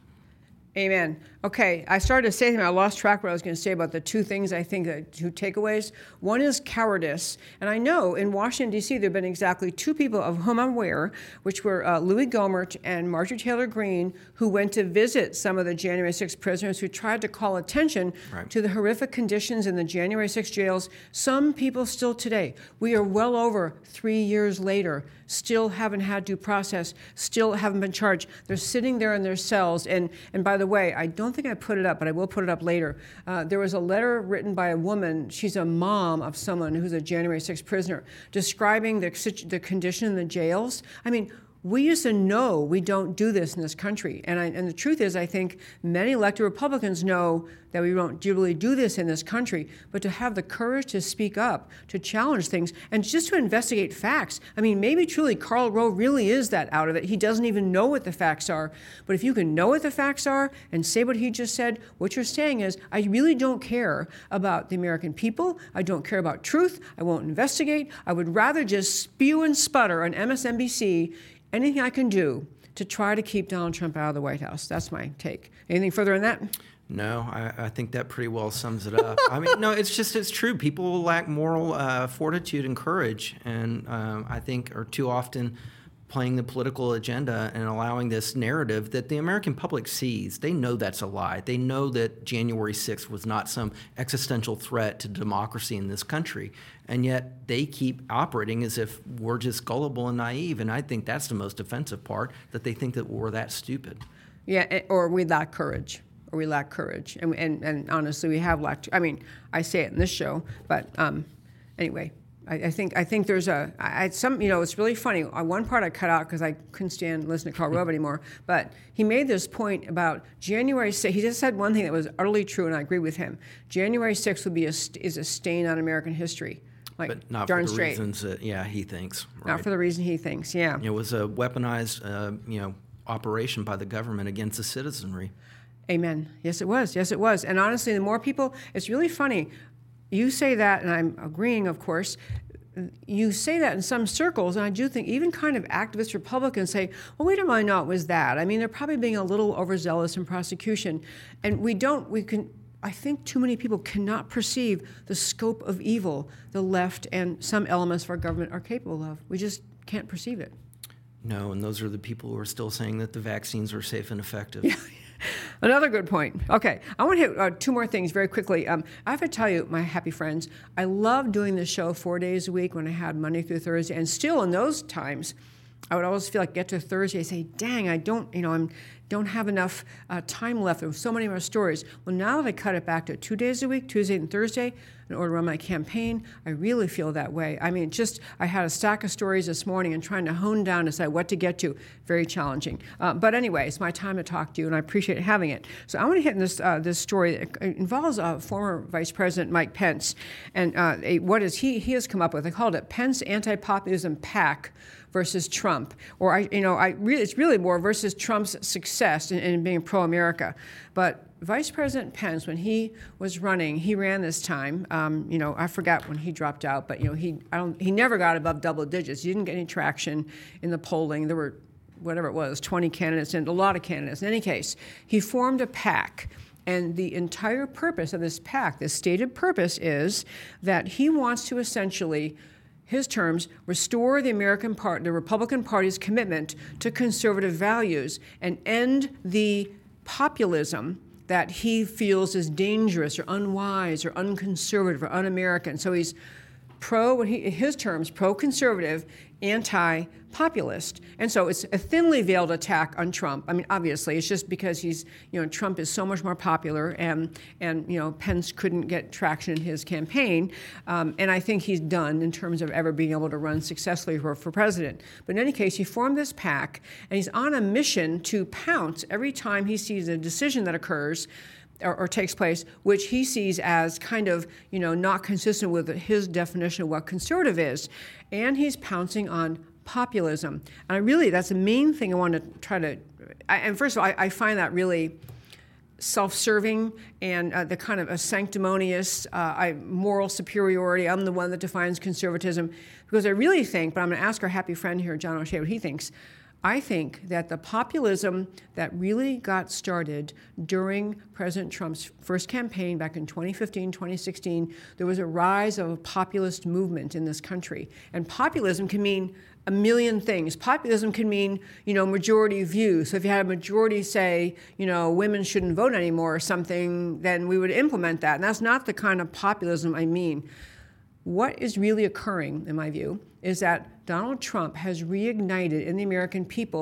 Amen. Okay, I started to say something. I lost track what I was going to say about the two things I think, uh, two takeaways. One is cowardice. And I know in Washington, D C, there have been exactly two people of whom I'm aware, which were uh, Louis Gohmert and Marjorie Taylor Greene, who went to visit some of the January sixth prisoners who tried to call attention right. to the horrific conditions in the January sixth jails. Some people still today, we are well over three years later, still haven't had due process, still haven't been charged. They're sitting there in their cells. And, and by the way, I don't think I put it up, but I will put it up later. Uh, there was a letter written by a woman, she's a mom of someone who's a January sixth prisoner, describing the, the condition in the jails. I mean, we used to know we don't do this in this country. And, I, and the truth is, I think many elected Republicans know that we don't really do this in this country. But to have the courage to speak up, to challenge things, and just to investigate facts. I mean, maybe truly Karl Rove really is that out of it. He doesn't even know what the facts are. But if you can know what the facts are and say what he just said, what you're saying is, I really don't care about the American people. I don't care about truth. I won't investigate. I would rather just spew and sputter on M S N B C anything I can do to try to keep Donald Trump out of the White House. That's my take. Anything further on that? No, I, I think that pretty well sums it up. I mean, no, it's just, it's true. People lack moral uh, fortitude and courage, and um, I think are too often playing the political agenda and allowing this narrative that the American public sees. They know that's a lie. They know that January sixth was not some existential threat to democracy in this country. And yet they keep operating as if we're just gullible and naive. And I think that's the most offensive part, that they think that we're that stupid. Yeah, or we lack courage. Or we lack courage. And, and, and honestly, we have lacked, I mean, I say it in this show, but um, anyway. I, I think I think there's a I, some you know it's really funny. On one part I cut out because I couldn't stand listening to Karl Rove anymore. But he made this point about January sixth. He just said one thing that was utterly true, and I agree with him. January sixth would be a, is a stain on American history. Like, but not darn for the straight. reasons that yeah he thinks. Right? Not for the reason he thinks. Yeah. It was a weaponized uh, you know operation by the government against the citizenry. Amen. Yes, it was. Yes, it was. And honestly, the more people, it's really funny. You say that, and I'm agreeing, of course. You say that in some circles, and I do think even kind of activist Republicans say, well, we don't really know it was that. I mean, they're probably being a little overzealous in prosecution. And we don't, we can, I think too many people cannot perceive the scope of evil the left and some elements of our government are capable of. We just can't perceive it. No, and those are the people who are still saying that the vaccines are safe and effective. Yeah. Another good point. Okay, I want to hit uh, two more things very quickly. Um, I have to tell you, my happy friends, I love doing this show four days a week when I had Monday through Thursday, and still in those times, I would always feel like get to Thursday, say, dang, I don't, you know, I'm don't have enough uh, time left. There were so many more stories. Well, now that I cut it back to two days a week, Tuesday and Thursday, in order to run my campaign, I really feel that way. I mean, just, I had a stack of stories this morning and trying to hone down to decide what to get to, very challenging. Uh, but anyway, it's my time to talk to you, and I appreciate having it. So I want to hit this uh, this story that involves uh, former Vice President Mike Pence, and uh, a, what is he he has come up with. I called it Pence Anti-Populism PAC versus Trump, or I, you know, I really, it's really more versus Trump's success in, in being pro-America. But Vice President Pence, when he was running, he ran this time. Um, you know, I forgot when he dropped out, but you know, he I don't he never got above double digits. He didn't get any traction in the polling. There were whatever it was, twenty candidates and a lot of candidates. In any case, he formed a PAC. And the entire purpose of this PAC, this stated purpose, is that he wants to essentially, his terms, restore the American part, the Republican Party's commitment to conservative values and end the populism that he feels is dangerous or unwise or unconservative or un-American. So he's pro, what he, his terms, pro-conservative, anti-populist. And so it's a thinly veiled attack on Trump. I mean, obviously, it's just because he's, you know, Trump is so much more popular, and, and you know, Pence couldn't get traction in his campaign. Um, and I think he's done in terms of ever being able to run successfully for, for president. But in any case, he formed this PAC, and he's on a mission to pounce every time he sees a decision that occurs Or, or takes place, which he sees as kind of, you know, not consistent with his definition of what conservative is. And he's pouncing on populism. And I really, that's the main thing I want to try to, I, and first of all, I, I find that really self-serving and uh, the kind of a sanctimonious uh, I, moral superiority. I'm the one that defines conservatism. Because I really think, but I'm going to ask our happy friend here, John O'Shea, what he thinks. I think that the populism that really got started during President Trump's first campaign back in twenty fifteen, twenty sixteen, there was a rise of a populist movement in this country. And populism can mean a million things. Populism can mean, you know, majority view. So if you had a majority say, you know, women shouldn't vote anymore or something, then we would implement that. And that's not the kind of populism I mean. What is really occurring, in my view, is that Donald Trump has reignited in the American people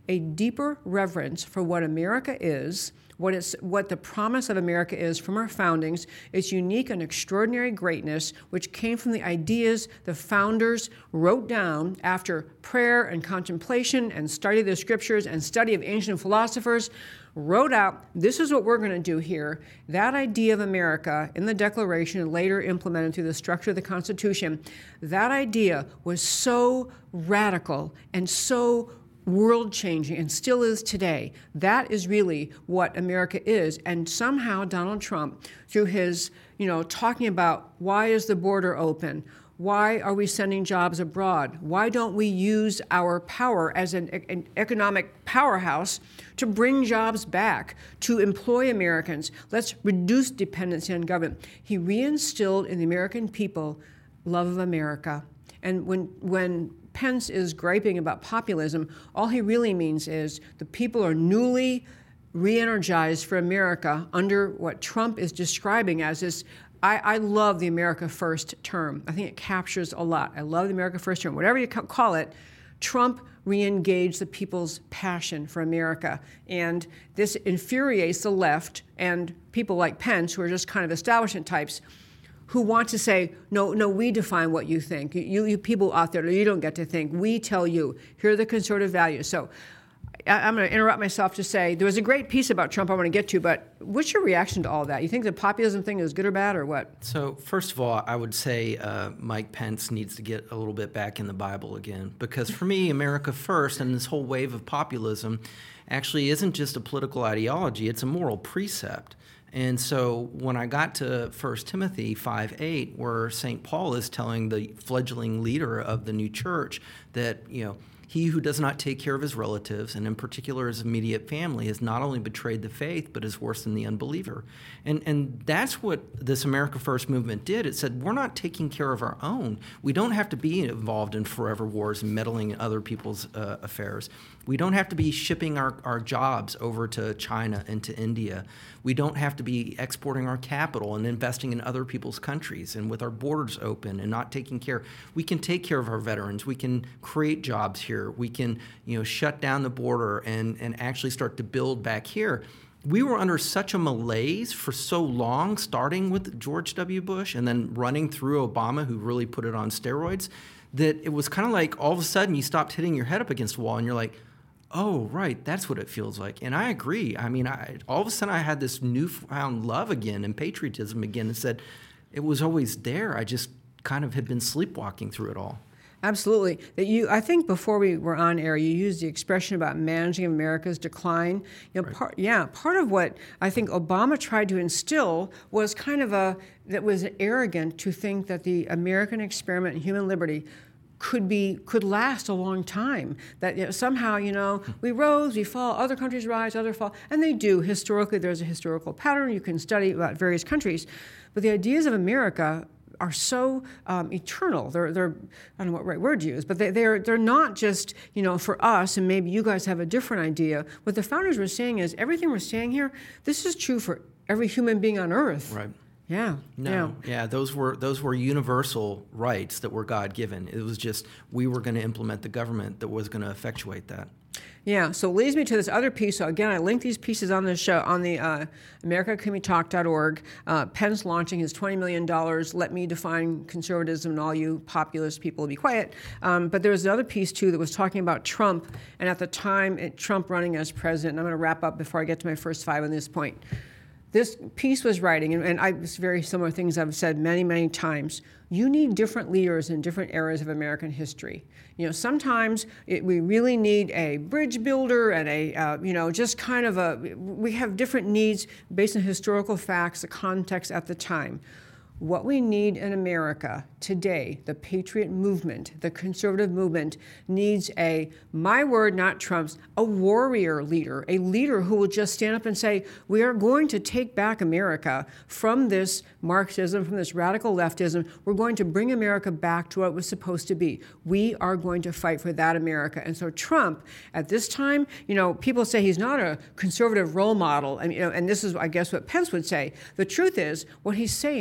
a deeper reverence for what America is, what it's, what the promise of America is from our foundings, its unique and extraordinary greatness, which came from the ideas the founders wrote down after prayer and contemplation and study of the scriptures and study of ancient philosophers, wrote out, this is what we're going to do here. That idea of America in the Declaration and later implemented through the structure of the Constitution, that idea was so radical and so world-changing, and still is today. That is really what America is. And somehow Donald Trump, through his, you know, talking about why is the border open? Why are we sending jobs abroad? Why don't we use our power as an, an economic powerhouse to bring jobs back, to employ Americans? Let's reduce dependency on government. He reinstilled in the American people love of America. And when when Pence is griping about populism, all he really means is the people are newly re-energized for America under what Trump is describing as this. I, I love the America First term. I think it captures a lot. I love the America First term. Whatever you call it, Trump re-engaged the people's passion for America. And this infuriates the left and people like Pence, who are just kind of establishment types, who want to say, no, no, we define what you think. You, you people out there, you don't get to think. We tell you. Here are the conservative values. So I, I'm going to interrupt myself to say there was a great piece about Trump I want to get to, but what's your reaction to all that? You think the populism thing is good or bad or what? So first of all, I would say uh, Mike Pence needs to get a little bit back in the Bible again, because for me, America First and this whole wave of populism actually isn't just a political ideology, it's a moral precept. And so when I got to First Timothy five eight, where Saint Paul is telling the fledgling leader of the new church that, you know, he who does not take care of his relatives, and in particular his immediate family, has not only betrayed the faith, but is worse than the unbeliever. And and that's what this America First movement did. It said, we're not taking care of our own. We don't have to be involved in forever wars and meddling in other people's uh, affairs. We don't have to be shipping our, our jobs over to China and to India. We don't have to be exporting our capital and investing in other people's countries, and with our borders open and not taking care. We can take care of our veterans. We can create jobs here. We can, you know, shut down the border and, and actually start to build back here. We were under such a malaise for so long, starting with George W. Bush and then running through Obama, who really put it on steroids, that it was kind of like all of a sudden you stopped hitting your head up against the wall and you're like, oh, right, that's what it feels like. And I agree. I mean, I, all of a sudden I had this newfound love again and patriotism again, and said it was always there. I just kind of had been sleepwalking through it all. Absolutely. That you, I think before we were on air, you used the expression about managing America's decline. You know, right. part, yeah, part of what I think Obama tried to instill was kind of a, that was arrogant to think that the American experiment in human liberty could be could last a long time. That, you know, somehow, you know, we rose, we fall, other countries rise, other fall, and they do. Historically, there's a historical pattern. You can study about various countries, but the ideas of America are so um, eternal. They're, they're, I don't know what right word to use, but they, they're, they're not just, you know, for us, and maybe you guys have a different idea. What the founders were saying is everything we're saying here, this is true for every human being on earth. Right. Yeah. No. Yeah. yeah, those were those were universal rights that were God-given. It was just we were going to implement the government that was going to effectuate that. Yeah, so it leads me to this other piece. So again, I link these pieces on the show on the uh, America Can We Talk dot org. Uh, Pence launching his twenty million dollars. Let me define conservatism, and all you populist people will be quiet. Um, but there was another piece too that was talking about Trump, and at the time, it, Trump running as president. And I'm going to wrap up before I get to my first five on this point. This piece was writing, and, and I, it's very similar things I've said many, many times. You need different leaders in different eras of American history. You know, sometimes it, we really need a bridge builder and a, uh, you know, just kind of a, we have different needs based on historical facts, the context at the time. What we need in America today, the patriot movement, the conservative movement, needs a, my word, not Trump's, a warrior leader, a leader who will just stand up and say, we are going to take back America from this Marxism, from this radical leftism. We're going to bring America back to what it was supposed to be. We are going to fight for that America. And so Trump, at this time, you know, people say he's not a conservative role model. And, you know, and this is, I guess, what Pence would say. The truth is, what he's saying,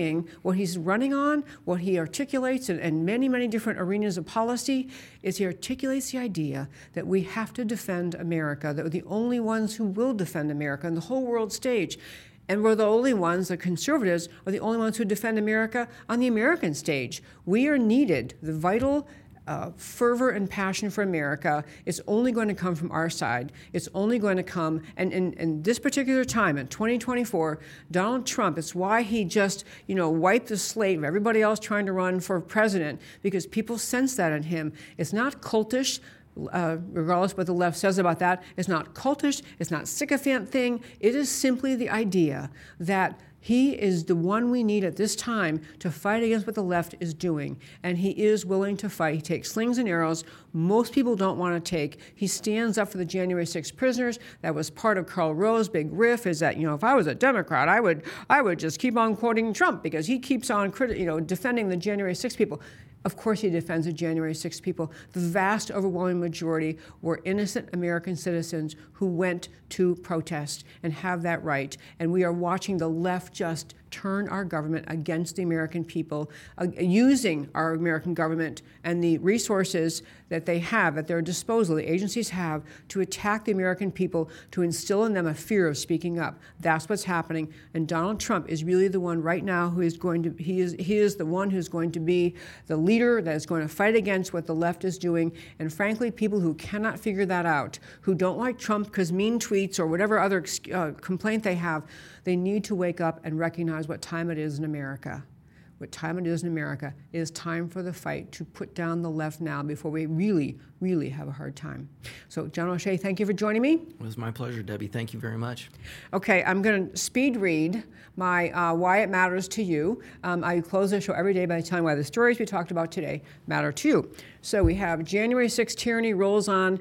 what he's running on, what he articulates in, in many, many different arenas of policy, is he articulates the idea that we have to defend America, that we're the only ones who will defend America on the whole world stage. And we're the only ones, the conservatives, are the only ones who defend America on the American stage. We are needed. The vital uh, fervor and passion for America is only going to come from our side. It's only going to come, and in, in this particular time, in twenty twenty-four, Donald Trump, it's why he just, you know, wiped the slate of everybody else trying to run for president, because people sense that in him. It's not cultish. Uh, regardless of what the left says about that, it's not cultish, it's not sycophant thing. It is simply the idea that he is the one we need at this time to fight against what the left is doing. And he is willing to fight. He takes slings and arrows most people don't want to take. He stands up for the January sixth prisoners. That was part of Karl Rove's big riff, is that, you know, if I was a Democrat, I would I would just keep on quoting Trump because he keeps on, you know, defending the January sixth people. Of course he defends the January sixth people. The vast, overwhelming majority were innocent American citizens who went to protest and have that right. And we are watching the left just turn our government against the American people, uh, using our American government and the resources that they have at their disposal, the agencies have, to attack the American people, to instill in them a fear of speaking up. That's what's happening. And Donald Trump is really the one right now who is going to, he is, he is the one who's going to be the leader that is going to fight against what the left is doing. And frankly, people who cannot figure that out, who don't like Trump because mean tweets or whatever other uh, complaint they have, they need to wake up and recognize what time it is in America. What time it is in America. It is time for the fight to put down the left now before we really, really have a hard time. So, John O'Shea, thank you for joining me. It was my pleasure, Debbie. Thank you very much. Okay, I'm going to speed read my uh, Why It Matters to You. Um, I close the show every day by telling why the stories we talked about today matter to you. So we have January sixth tyranny rolls on.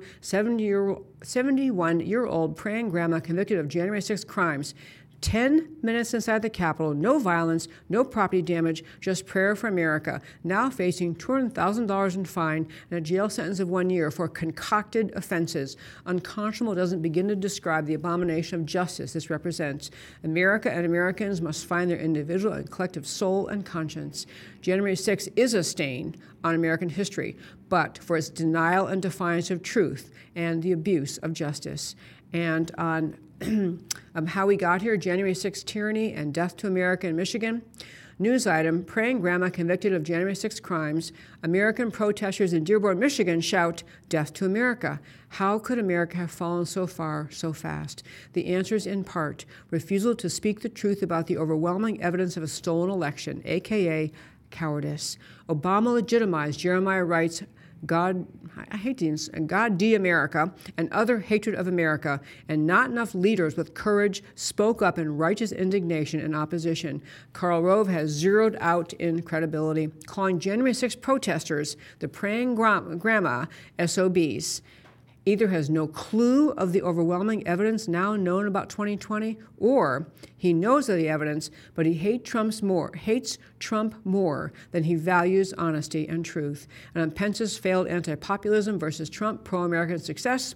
seventy-one-year-old praying grandma convicted of January sixth crimes. Ten minutes inside the Capitol, no violence, no property damage, just prayer for America. Now facing two hundred thousand dollars in fine and a jail sentence of one year for concocted offenses. Unconscionable doesn't begin to describe the abomination of justice this represents. America and Americans must find their individual and collective soul and conscience. January sixth is a stain on American history, but for its denial and defiance of truth and the abuse of justice. And on um, how we got here, January sixth tyranny and death to America in Michigan. News item, praying grandma convicted of January sixth crimes. American protesters in Dearborn, Michigan shout, death to America. How could America have fallen so far so fast? The answer is in part refusal to speak the truth about the overwhelming evidence of a stolen election, a k a cowardice. Obama legitimized Jeremiah Wright's God, I hate these, God de-America and other hatred of America, and not enough leaders with courage spoke up in righteous indignation and opposition. Karl Rove has zeroed out in credibility, calling January sixth protesters the praying grandma S O Bs. Either has no clue of the overwhelming evidence now known about twenty twenty, or he knows of the evidence, but he hates Trump's more, hates Trump more than he values honesty and truth. And on Pence's failed anti-populism versus Trump pro-American success,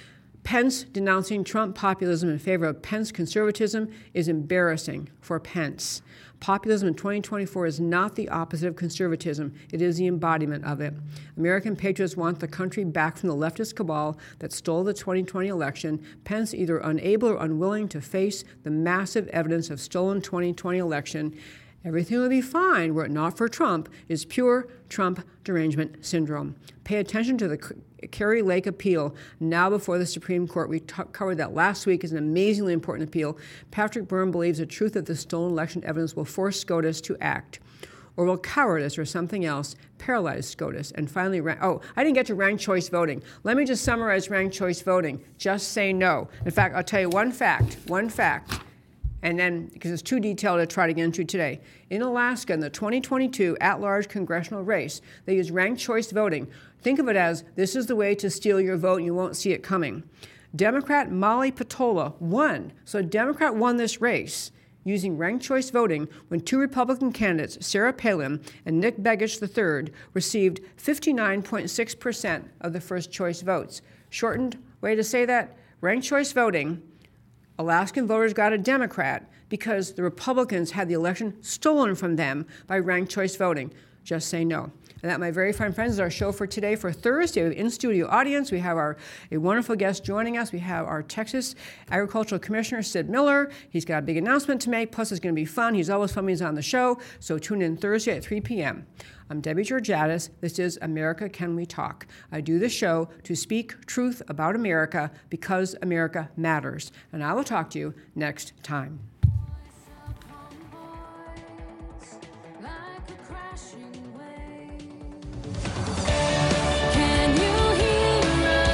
Pence denouncing Trump populism in favor of Pence conservatism is embarrassing for Pence. Populism in twenty twenty-four is not the opposite of conservatism. It is the embodiment of it. American patriots want the country back from the leftist cabal that stole the twenty twenty election. Pence either unable or unwilling to face the massive evidence of stolen twenty twenty election. Everything would be fine were it not for Trump is pure Trump derangement syndrome. Pay attention to the Kari Lake appeal now before the Supreme Court. We t- covered that last week. It's an amazingly important appeal. Patrick Byrne believes the truth of the stolen election evidence will force SCOTUS to act, or will cowardice or something else paralyze SCOTUS. And finally, rank- oh, I didn't get to ranked choice voting. Let me just summarize ranked choice voting. Just say no. In fact, I'll tell you one fact, one fact. And then, because it's too detailed to try to get into today, in Alaska, in the twenty twenty-two at-large congressional race, they use ranked choice voting. Think of it as, this is the way to steal your vote and you won't see it coming. Democrat Molly Patola won. So a Democrat won this race using ranked choice voting when two Republican candidates, Sarah Palin and Nick Begich the third, received fifty-nine point six percent of the first choice votes. Shortened way to say that, ranked choice voting Alaskan voters got a Democrat because the Republicans had the election stolen from them by ranked choice voting. Just say no. And that, my very fine friends, is our show for today. For Thursday, we have in-studio audience. We have our a wonderful guest joining us. We have our Texas Agricultural Commissioner, Sid Miller. He's got a big announcement to make, plus it's going to be fun. He's always fun when he's on the show, so tune in Thursday at three p.m. I'm Debbie Georgatos. This is America Can We Talk? I do this show to speak truth about America because America matters. And I will talk to you next time.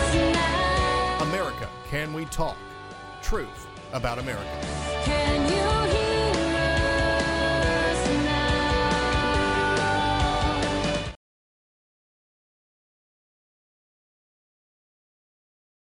Can you hear us now? America Can We Talk? Truth about America. Can you